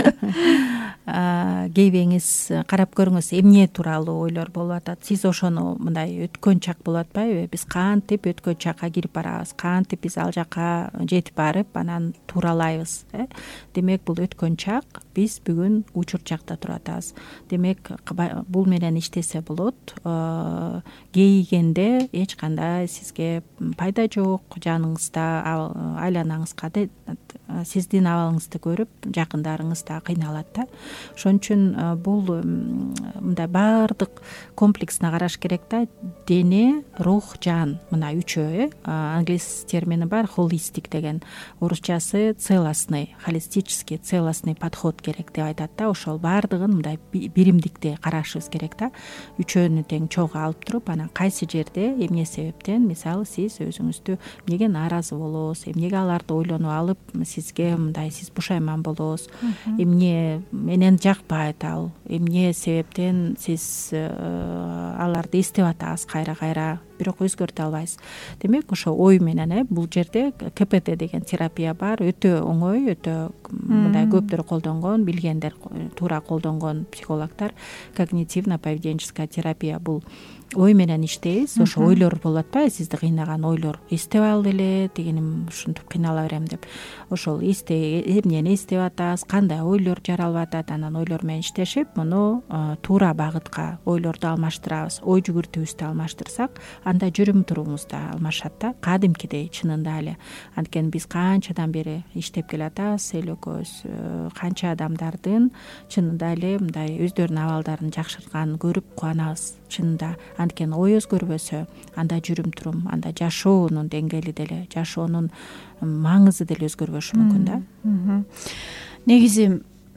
Кейбеңиз карап көрүңүз, эмне тууралуу ойлор болуп атат. Сиз ошону мындай өткөн чак болуп атпайбы? Биз кантип өткөн чакка кирип барабыз, кантип биз ал жакка жетип барып анан тууралайбыз, э? Демек бул өткөн чак, биз бүгүн учур чакта туруп атабыз. Демек бул менен иштесе болот. Кейигенде эч кандай сизге пайда жок, жаныңызда, айланаңызга сиздин абалыңызды көрүп жакындарыңыз да кыйналат да. Ошон үчүн бул мындай баардык комплексне караш керек да. Дене, рух, жан, мына үчөө, э? Англис термини бар, холистик деген. Орусчасы целостный, холистический, целостный подход керек деп айтат да. Ошол баардыгын мындай биримдикте карашыбыз керек да. Үчөөнү тең чогуу алып туруп, анан кайсы жерде, эмне себептен, мисалы сиз өзүңүздү эмнеге нааразы болосуз, эмнеге аларды ойлонуп алып, сизге мындай сиз бушайман болосуз, эмне менен жакпайт ал, эмне себептен сиз аларды эстеп атасыз кайра-кайра, бирок өзгөртө албайсыз. Демек ошо ой менен, э, бул жерде КПТ деген терапия бар, өтө оңой, өтө мындай көптөр колдонгон, билгендер туура колдонгон психологдор. Когнитивно-поведенческая терапия бул ой менен иштейбиз. Ошо ойлор болот атпайбы, сизди кыйнаган ойлор. Эстеп алды эле, дегеним ушинтип кыйнала берем деп. Ошол эсте эмнени эстеп атасыз, кандай ойлор жаралып атат, анан ойлор менен иштешип, муну туура багытка ойлорду алмаштырабыз. Ой жүгүртүүбүздү алмаштырсак, анда жүрүм турумуз да алмашат да, кадимкидей чынында эле. Анткени биз канчадан бери иштеп келатабыз, эл экөөбүз канча адамдардын чынында эле мындай өздөрүнүн абалдарын жакшыртканын көрүп кубанабыз чынында. Анткени ой өзгөрбөсө, анда жүрүм турум, анда жашоонун деңгээли деле, жашоонун маңызы деле өзгөрбөшү мүмкүн да. Негизи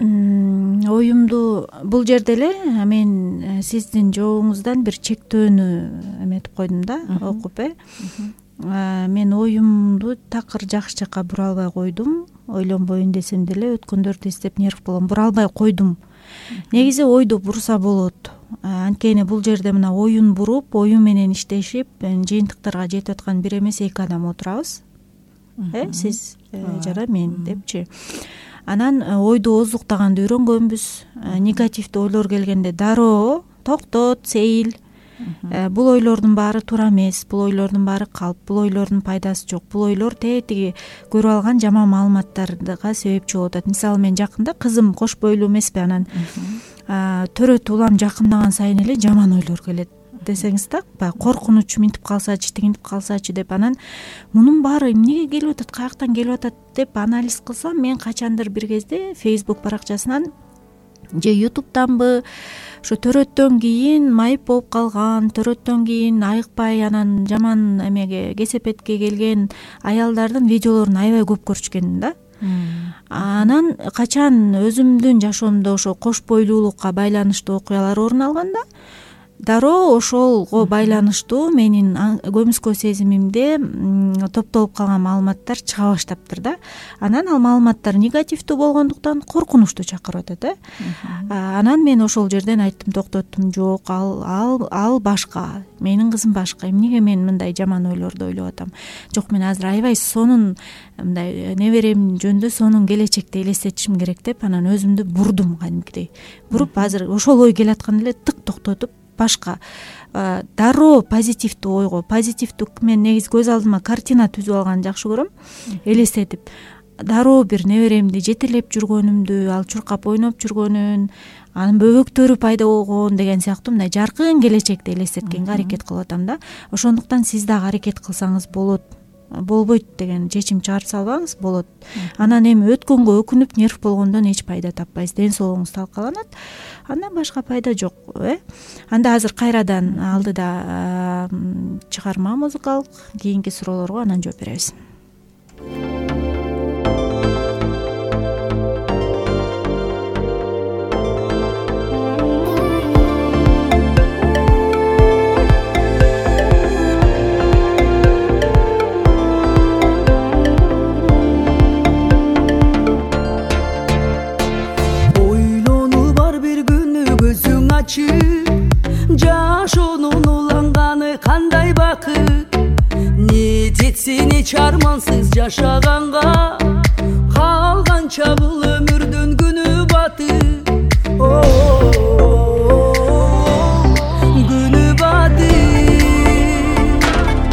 оюмду бул жерде эле мен сиздин жообуңуздан бир чектөөнү эметип койдум да, окуп, э. мен оюмду такыр жакшы жака бура албай койдум. Ойлонбойн десем деле өткөндөрдү эстеп нерв болом. Бура албай койдум. Негизи ойду бурса болот. Анткени бул жерде мына оюн буруп, оюн менен иштешип, жыйынтыктарга жетип аткан бир эмес эки адам отурабыз. Э, сиз жана мен депчи. Анан ойду оздуктаганды үйрөнгөнбүз. Негативдүү ойлор келгенде дароо токтот, сейил. Бул ойлордун баары туура эмес, бул ойлордун баары калп, бул ойлордун пайдасы жок. Бул ойлор тетиги көрүп алган жаман маалыматтарга себепчи болуп атат. Мисалы мен жакында кызым кош бойлуу эмеспи, анан төрөт улам жакындаган сайын эле жаман ойлор келет десеңиз да, баягы коркунуч минтип калсачы, тигинтип калсачы деп, анан мунун баары эмнеге келип атат, каяктан келип атат деп анализ кылсам, мен качандыр бир кезде Facebook баракчасынан же ютубтанбы ошо төрөттөн кийин майып болуп калган, төрөттөн кийин айыкпай анан жаман эмеге кесепетке келген аялдардын видеолорун аябай көп көрчүкенмин да. Анан качан өзүмдүн жашоомдо ошо кош бойлуулукка байланыштуу окуялар орун алганда, дароо ошолго байланыштуу менин көмүскө сезимимде топтолуп калган маалыматтар чыга баштаптыр да. Анан ал маалыматтар негативдүү болгондуктан коркунучту чакырып атат, э. Анан мен ошол жерден айттым, токтоттум, жок, ал ал ал башка, менин кызым башка. Эмнеге мен мындай жаман ойлорду ойлоп атам? Жок, мен азыр аябай сонун мындай неберем жөнүндө, сонун келечекти элестетишим керек деп, анан өзүмдү бурдум кадимкидей. Буруп азыр ошол ой келатканда эле тык токтотуп, башка дароо позитивдүү ойго, позитивдүү, мен негизи көз алдыма картина түзүп алганды жакшы көрөм, элестетип. Дароо бир неберемди жетелеп жүргөнүмдү, ал чуркап ойноп жүргөнүн, анын бөбөктөрү пайда болгон деген сыяктуу мындай жаркын келечекти элестеткенге аракет кылып атам да. Ошондуктан сиз дагы аракет кылсаңыз болот, болбойт деген чечим чыгарып салбаңыз, болот. Анан эми өткөнгө өкүнүп нерв болгондон эч пайда таппайсыз, ден соолугуңуз талкаланат. Андан башка пайда жок, э? Анда азыр кайрадан алдыда чыгарма музыкалык, кийинки суроолорго анан жооп беребиз. Жашоонун уланганы кандай бакыт, не жетсин эч армансыз жашаганга, калганча бул өмүрдүн күнү батыт, күнү батыт.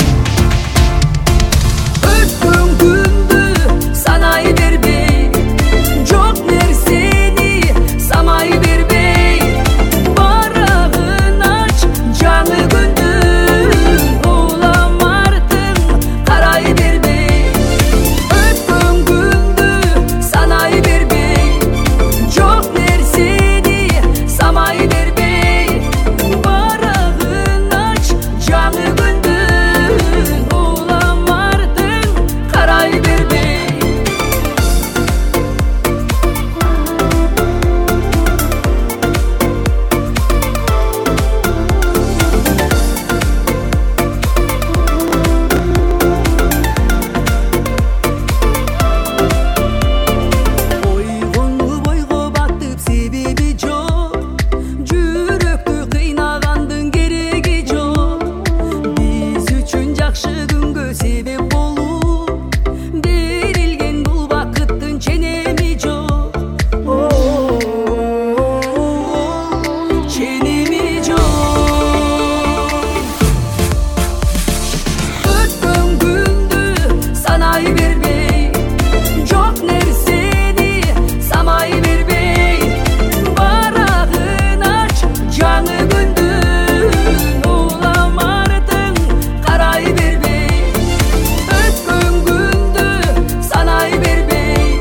Өткөн күндү санай бербей, жок нерсени самай бербей,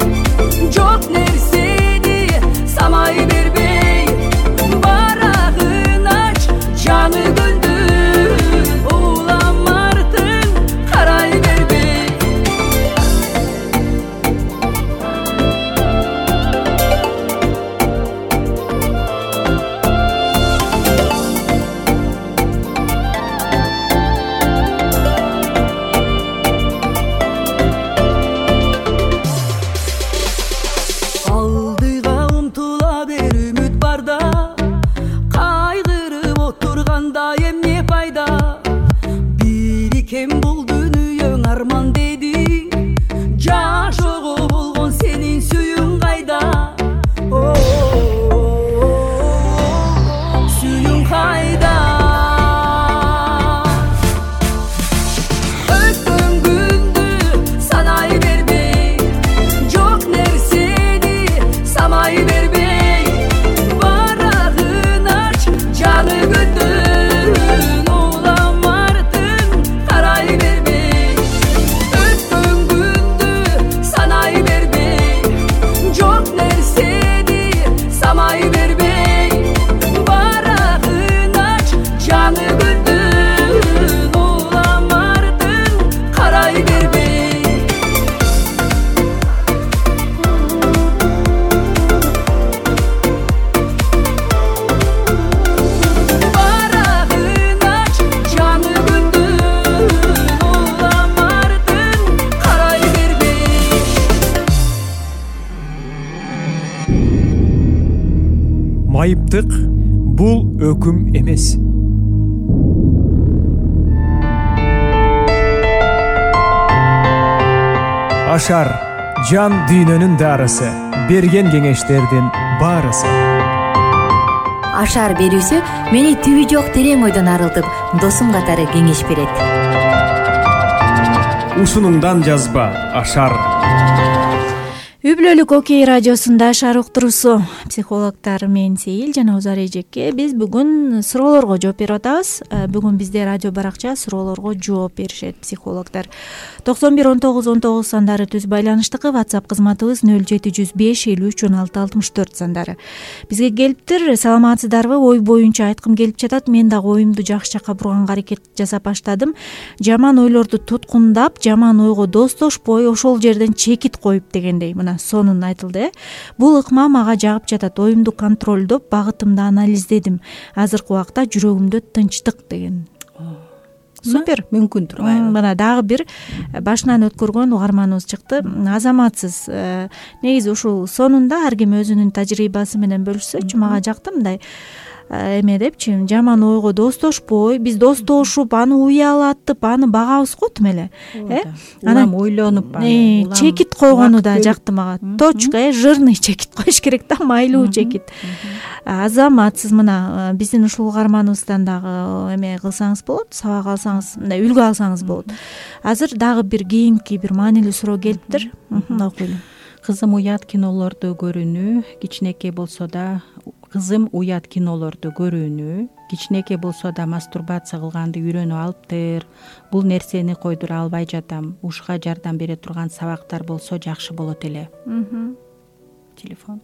барагын майыптык бул өкүм эмес. Ашар жан дүйнөнүн дарысы, берген кеңештердин баарысы. Ашар берүүсү мени түбү жок терең ойдон арылтып, досум катары кеңеш берет. Ушунуңдан жазба Ашар. Үй бүлөлүк Окей радиосунда Ашар уктуруусу. Психологдор мен Сейил жана Узар эжекке биз бүгүн суроолорго жооп берип атабыз. Бүгүн бизде радио баракча суроолорго жооп беришет психологдор. токсон бир он тогуз он тогуз сандары түз байланыштыкы, WhatsApp кызматыбыз нөл жети жүз беш элүү үч он алты алтымыш төрт сандары. Бизге келиптир, саламатсыздарбы? Ой боюнча айткым келип жатат. Мен дагы оюмду жакшы жакка бурганга аракет жасап баштадым. Жаман ойлорду туткундап, жаман ойго достошпой, ошол жерден чекит коюп дегендей. Мына сонун айтылды. Бул ыкма мага жагып жатат. Оюмду контролдоп, багытымды анализдедим. Азыркы убакта жүрөгүмдө тынчтык деген. Супер. Мүмкүндүр. Мына дагы бир башынан өткөргөн угарманыбыз чыкты. Азаматсыз. Негизи ушул сонунда ар ким өзүнүн тажрыйбасы менен бөлүшсөчү, мага жакты мындай эме депчи, жаман ойго достошпой, биз достошуп, аны уялатып, аны багабыз го тим эле. Э? Анан ойлонуп, чекит койгону да жакты мага. Точка, э, жирный чекит коюш керек да, майлуу чекит. Азаматсыз, мына биздин ушул угарманыбыздан дагы эме кылсаңыз болот, сабак алсаңыз, мындай үлгү алсаңыз болот. Азыр дагы бир кийинки бир маанилүү суроо келиптир. Окуйлу. Кызым уят кинолорду көрүүнү, кичинекей болсо да Кызым уят кинолорду көрүүнү, кичинекей болсо да мастурбация кылганды үйрөнүп алыптыр. Бул нерсени койдура албай жатам. Ушуга жардам бере турган сабактар болсо жакшы болот эле. Телефон.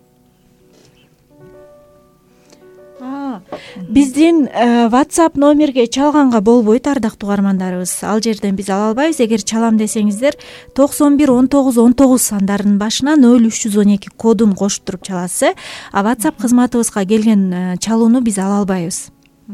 Биздин WhatsApp номерге чалганга болбойт, ардактуу угармандарыбыз. Ал жерден биз ала албайбыз. Эгер чалам десеңиздер, токсон бир он тогуз он тогуз сандарынын башына нөл үч жүз он эки кодун коштуруп чаласыз. А WhatsApp кызматыбызга келген чалууну биз ала албайбыз.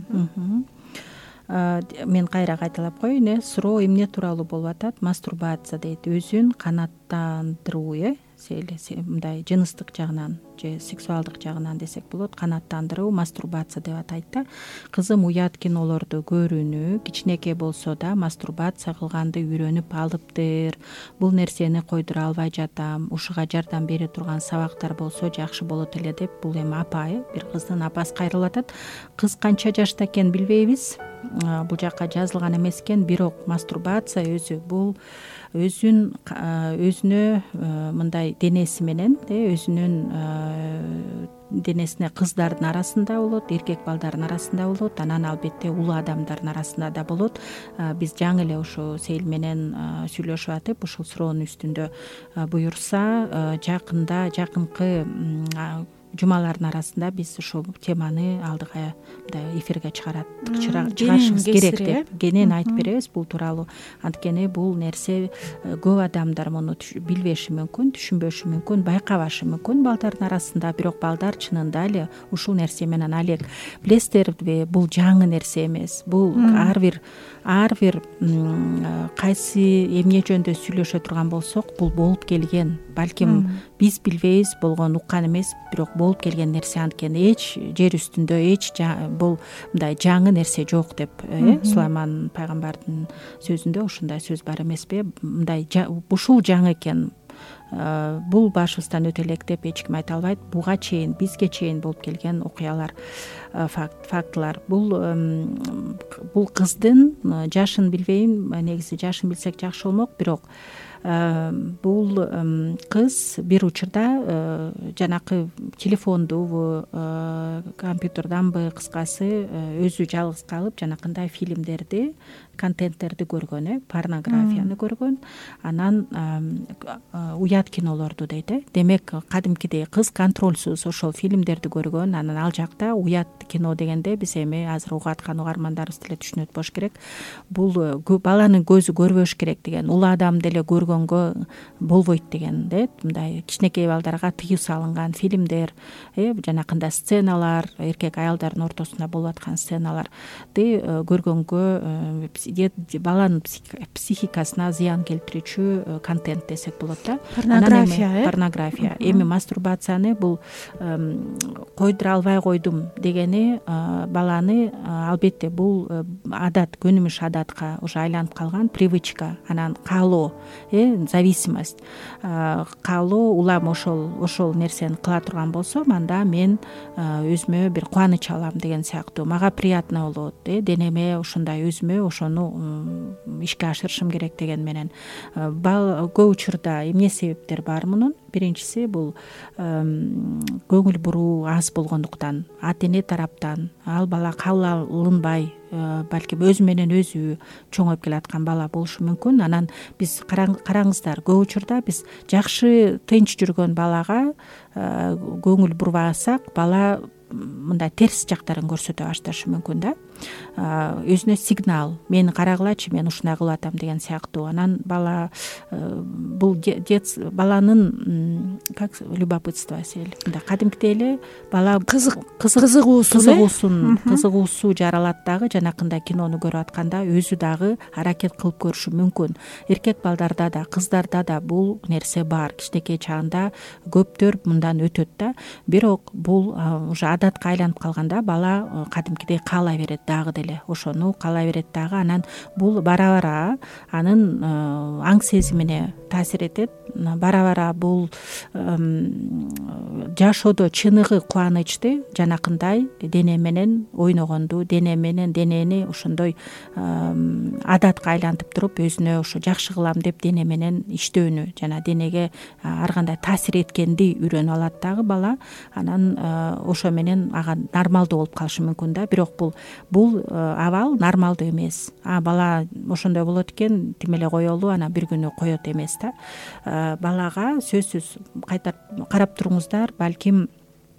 Мен кайра кайталап коеюн, э, суроо эмне тууралуу болуп атат? Мастурбация дейт. Өзүн канааттандыруу, э, мындай жыныстык жагынан же сексуалдык жагынан десек болот, канааттандыруу мастурбация деп атайт да. Кызым уят кинолорду көрүүнү, кичинекей болсо да мастурбация кылганды үйрөнүп алыптыр. Бул нерсени койдура албай жатам. Ушуга жардам бере турган сабактар болсо жакшы болот эле деп, бул эми апа, э, бир кыздын апасы кайрылып атат. Кыз канча жашта экенин билбейбиз. Бул жакка жазылган эмес экен, бирок мастурбация өзү бул өзүн өзүнө мындай денеси менен, өзүнүн денесине кыздардын арасында болот, эркек балдардын арасында болот, анан албетте улуу адамдардын арасында да болот. Биз жаңы эле ушу Сейил менен сүйлөшүп атып, ушул суроонун үстүндө буюрса, жакында жакынкы жумалардын арасында биз ушул теманы алдыга мындай эфирге чыгарат чыгарышыбыз керек деп кенен айтып беребиз бул тууралуу. Анткени бул нерсе көп адамдар муну билбеши мүмкүн, түшүнбөшү мүмкүн, байкабашы мүмкүн балдардын арасында, бирок балдар чынында эле ушул нерсе менен алек. Билесиздерби, бул жаңы нерсе эмес. Бул ар бир ар бир кайсы эмне жөнүндө сүйлөшө турган болсок, бул болуп келген. Балким биз билбейбиз, болгон уккан эмес, бирок болуп келген нерсе. Анткени эч жер үстүндө эч бул мындай жаңы нерсе жок деп, э, Сулайман пайгамбардын сөзүндө ушундай сөз бар эмеспи? Мындай ушул жаңы экен. Бул башыбыздан өтө элек деп эч ким айта албайт. Буга чейин, бизге чейин болуп келген окуялар, факт, фактылар. Бул бул кыздын жашын билбейм, негизи жашын билсек жакшы болмок, бирок бул кыз бир учурда жанакы телефондубу, компьютерданбы, кыскасы өзү жалгыз калып жанакындай фильмдерди, контенттерди көргөн, э, порнографияны көргөн. Анан уят кинолорду дейт, э. Демек, кадимкидей кыз контролсуз ошол фильмдерди көргөн. Анан ал жакта уят кино дегенде биз эми азыр угуп аткан угармандарыбыз деле түшүнөт болуш керек. Бул баланын көзү көрбөш керек деген, улуу адам деле көргөн көргөнгө болбойт деген да мындай кичинекей балдарга тыюу салынган фильмдер э жанакындай сценалар, эркек аялдардын ортосунда болуп аткан сценаларды көргөнгө баланын психикасына зыян келтирүүчү контент десек болот да. Порнография. Порнография. Эми мастурбацияны бул койдура албай койдум дегени баланы албетте бул адат, көнүмүш адатка уже айланып калган привычка, анан каалоо, э зависимость. Каалоо улам ошол ошол нерсени кыла турган болсом, анда мен өзүмө бир кубаныч алам деген сыяктуу, мага приятно болот, э денеме ушундай өзүмө ошону ишке ашырышым керек деген менен. Көп учурда эмне себептер бар мунун? Биринчиси бул көңүл буруу аз болгондуктан, ата эне тараптан ал бала кабыл алынбай, балким өзү менен өзү чоңоюп келаткан бала болушу мүмкүн. Анан биз караңыздар, көп учурда биз жакшы тынч жүргөн балага көңүл бурбасак, бала мындай терс жактарын көрсөтө башташы мүмкүн да. Өзүнө сигнал, мени карагылачы, мен ушундай кылып атам деген сыяктуу. Анан бала бул дет баланын как любопытство сел мындай кадимкидей эле бала кызык кызыгуусу кызыгуусун кызыгуусу жаралат дагы, жанакындай кинону көрүп атканда өзү дагы аракет кылып көрүшү мүмкүн. Эркек балдарда да, кыздарда да бул нерсе бар. Кичинекей чагында көптөр мындан өтөт да. Бирок бул уже адатка айланып калганда бала кадимкидей каалай берет дагы деле, ошону каалай берет дагы. Анан бул бара-бара анын аң сезимине таасир этет. Бара-бара бул жашоодо чыныгы кубанычты жанакындай дене менен ойногонду, дене менен денени ошондой адатка айлантып туруп, өзүнө ошо жакшы кылам деп дене менен иштөөнү жана денеге ар кандай таасир эткенди үйрөнүп алат дагы бала. Анан ошо менен ага нормалдуу болуп калышы мүмкүн да. Бирок бул бул абал нормалдуу эмес. А бала ошондой болот экен, тим эле коелу, анан бир күнү коет эмес да. Балага сөзсүз кайтарып карап туруңуздар, балким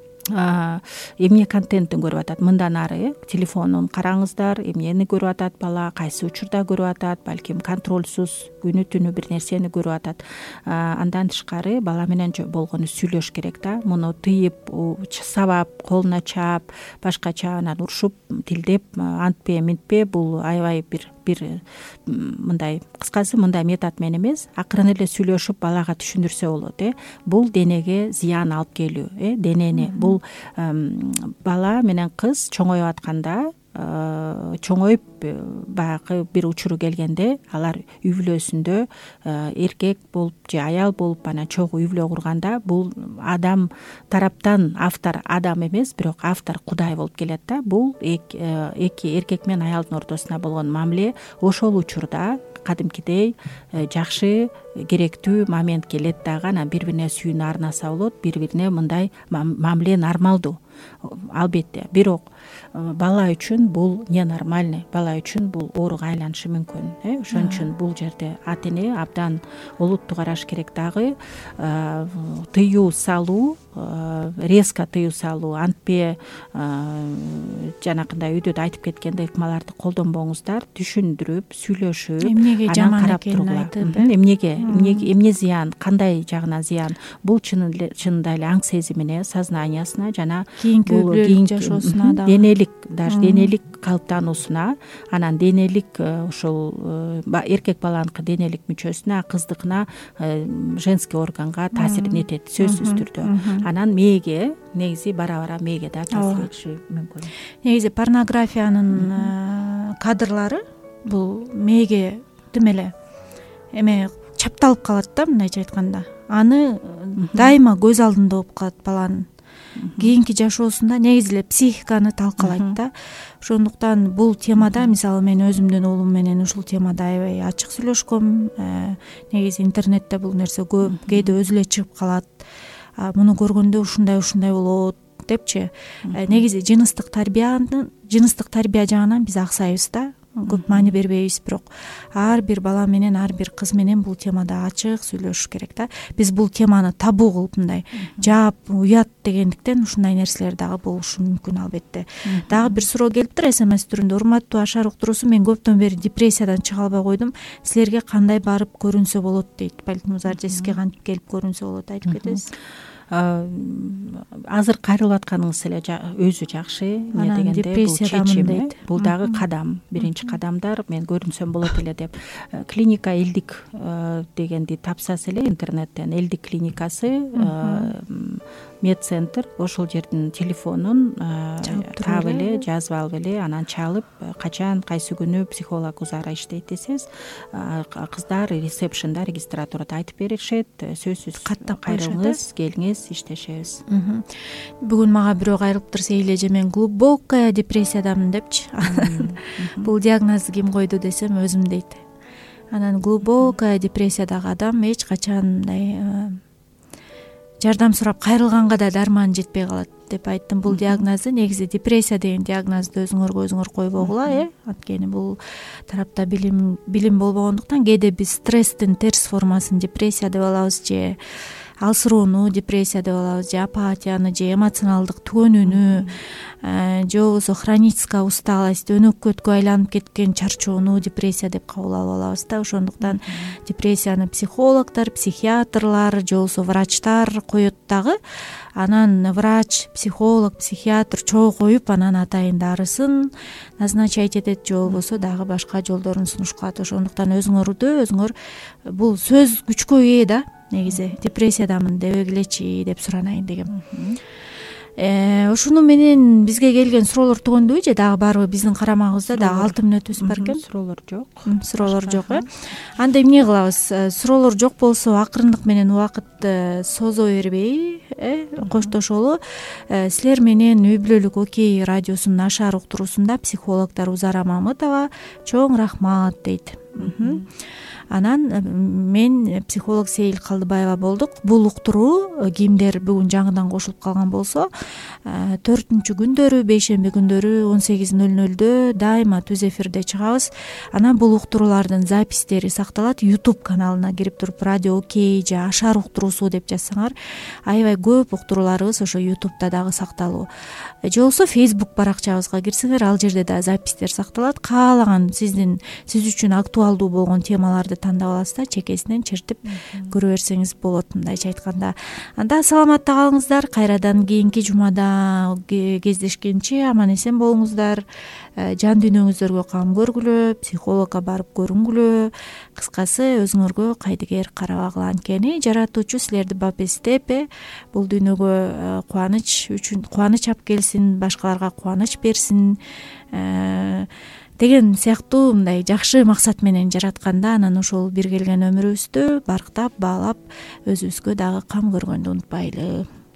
эмне контенттин көрүп атат мындан ары, телефонун караңыздар, эмнени көрүп атат бала, кайсы учурда көрүп атат, балким контролсуз күнү түнү бир нерсени көрүп атат. Андан тышкары бала менен болгону сүйлөш керек да. Муну тыйып, сабап, колуна чаап, башкача анан урушуп, тилдеп, антпе, минтпе, бул аябай бир бир мындай кыскасы мындай метод менен эмес, акырын эле сүйлөшүп балага түшүндүрсө болот. Э бул денеге зыян алып келүү, э денени бул бала менен кыз чоңоюп атканда, чоңоюп баягы бир учуру келгенде алар үй бүлөсүндө эркек болуп же аял болуп анан чогуу үй бүлө курганда, бул адам тараптан автор адам эмес, бирок автор Кудай болуп келет да. Бул эки эркек менен аялдын ортосунда болгон мамиле ошол учурда кадимкидей жакшы, керектүү момент келет дагы. Анан бири бирине сүйүүнү арнаса болот, бири бирине мындай мамиле нормалдуу албетте. Бирок бала үчүн бул ненормальный, бала үчүн бул ооруга айланышы мүмкүн. Э ошон үчүн бул жерде ата эне абдан олуттуу караш керек дагы. Тыюу салуу, резко тыюу салуу, антпе жанакындай үйдө да айтып кеткендей ыкмаларды колдонбоңуздар, түшүндүрүп, сүйлөшүп, эмнеге жаман карап экенин айтып, эмнеге эмне зыян, кандай жагынан зыян, бул чынында эле аң сезимине, сознаниясына жана кийинки үй бүлөлүк жашоосуна да, денелик, даже денелик калыптануусуна, анан денелик ошол эркек баланыкы денелик мүчөсүнө, кыздыкына, женский органга таасирин этет сөзсүз түрдө. Анан мээге, негизи бара-бара мээге да таасир этиши мүмкүн. Негизи порнографиянын кадрлары бул мээге тим эле эме чапталып калат да, мындайча айтканда. Аны дайыма көз алдында болуп калат баланын. Кийинки жашоосунда негизи эле психиканы талкалайт да. Ошондуктан бул темада, мисалы мен өзүмдүн уулум менен ушул темада аябай ачык сүйлөшкөм. Негизи интернетте бул нерсе көп, кээде өзү эле чыгып калат. Муну көргөндө ушундай ушундай болот депчи. Негизи жыныстык тарбиянын, жыныстык тарбия жагынан биз аксайбыз да. көп маани бербейбиз, бирок ар бир бала менен, ар бир кыз менен бул темада ачык сүйлөшүш керек да. Биз бул теманы табу кылып мындай жаап, уят дегендиктен ушундай нерселер дагы болушу мүмкүн албетте. Дагы бир суроо келиптир смс түрүндө. Урматтуу Ашар уктуруусу, мен көптөн бери депрессиядан чыга албай койдум. Силерге кандай барып көрүнсө болот дейт. Балким же сизге кантип келип көрүнсө болот, айтып кетесиз. Азыр кайрылып атканыңыз эле өзү жакшы. Эмне дегенде бул чечим, бул дагы кадам, биринчи кадамдар. Мен көрүнсөм болот эле деп клиника элдик дегенди тапсаңыз эле интернеттен, элдик клиникасы, медцентр, ошол жердин телефонун таап эле, жазып алып эле, анан чалып, качан, кайсы күнү психолог Узара иштейт десеңиз, кыздар ресепшнда, регистратурада айтып беришет. Сөзсүз кайрылыңыз, келиңиз, иштешебиз. Бүгүн мага бирөө кайрылыптыр, Сейил эже, мен глубокая депрессиядамын депчи. Бул диагнозду ким койду десем, өзүм дейт. Анан глубокая депрессиядагы адам эч качан мындай жардам сурап кайрылганга да дарман жетпей калат деп айттым. Бул диагнозду негизи депрессия деген диагнозду өзүңөргө өзүңөр койбогула, э анткени бул тарапта билим билим болбогондуктан кээде биз стресстин терс формасын депрессия деп алабыз, же алсыроону депрессия деп алабыз, же апатияны, же эмоционалдык түгөнүүнү, же болбосо хроническая усталость, өнөкөткө айланып кеткен чарчоону депрессия деп кабыл алып алабыз да. Ошондуктан депрессияны психологдор, психиатрлар же болбосо врачтар коет дагы. Анан врач, психолог, психиатр чогуу коюп, анан атайын дарысын назначать этет, же болбосо дагы башка жолдорун сунушкалат. Ошондуктан өзүңөрдү өзүңөр, бул сөз күчкө ээ да, негизи депрессиядамын дебегилечи деп суранайын дегем. Ушуну менен бизге келген суроолор түгөндөбү, же дагы барбы? Биздин карамагыбызда дагы алты мүнөтүбүз бар экен. Суроолор жок. Суроолор жок, э? Анда эмне кылабыз? Суроолор жок болсо акырындык менен убакытты созо бербей, э, коштошолу. Силер менен Үй бүлөлүк Окей радиосунун Ашар уктуруусунда психологдор Узара Мамытова чоң рахмат дейт. Анан мен психолог Сейил Калдыбаева болдук. Бул уктуруу кимдер бүгүн жаңыдан кошулуп калган болсо, төртүнчү күндөрү, бейшемби күндөрү он сегиз ноль нольдө дайыма түз эфирде чыгабыз. Анан бул уктуруулардын запистери сакталат. YouTube каналына кирип туруп Радио Окей же Ашар уктуруусу деп жазсаңар, аябай көп уктурууларыбыз ошо YouTube'да дагы сакталуу. Же болбосо Facebook баракчабызга кирсеңер, ал жерде да запистер сакталат. Каалаган сиздин сиз үчүн актуалдуу болгон темаларды тандап аласыз да, чекесинен чертип көрө берсеңиз болот, мындайча айтканда. Анда саламатта калыңыздар. Кайрадан кийинки жумада кездешкенче аман эсен болуңуздар. Жан дүйнөңүздөргө кам көргүлө, психологко барып көрүнгүлө. Кыскасы, өзүңөргө кайдыгер карабагыла. Анткени жаратуучу силерди бап эстеп, бул дүйнөгө кубаныч үчүн кубаныч алып келсин, башкаларга кубаныч берсин деген сыяктуу мындай жакшы максат менен жаратканда, анан ошол бир келген өмүрүбүздү барктап, баалап, өзүбүзгө дагы кам көргөндү унутпайлы.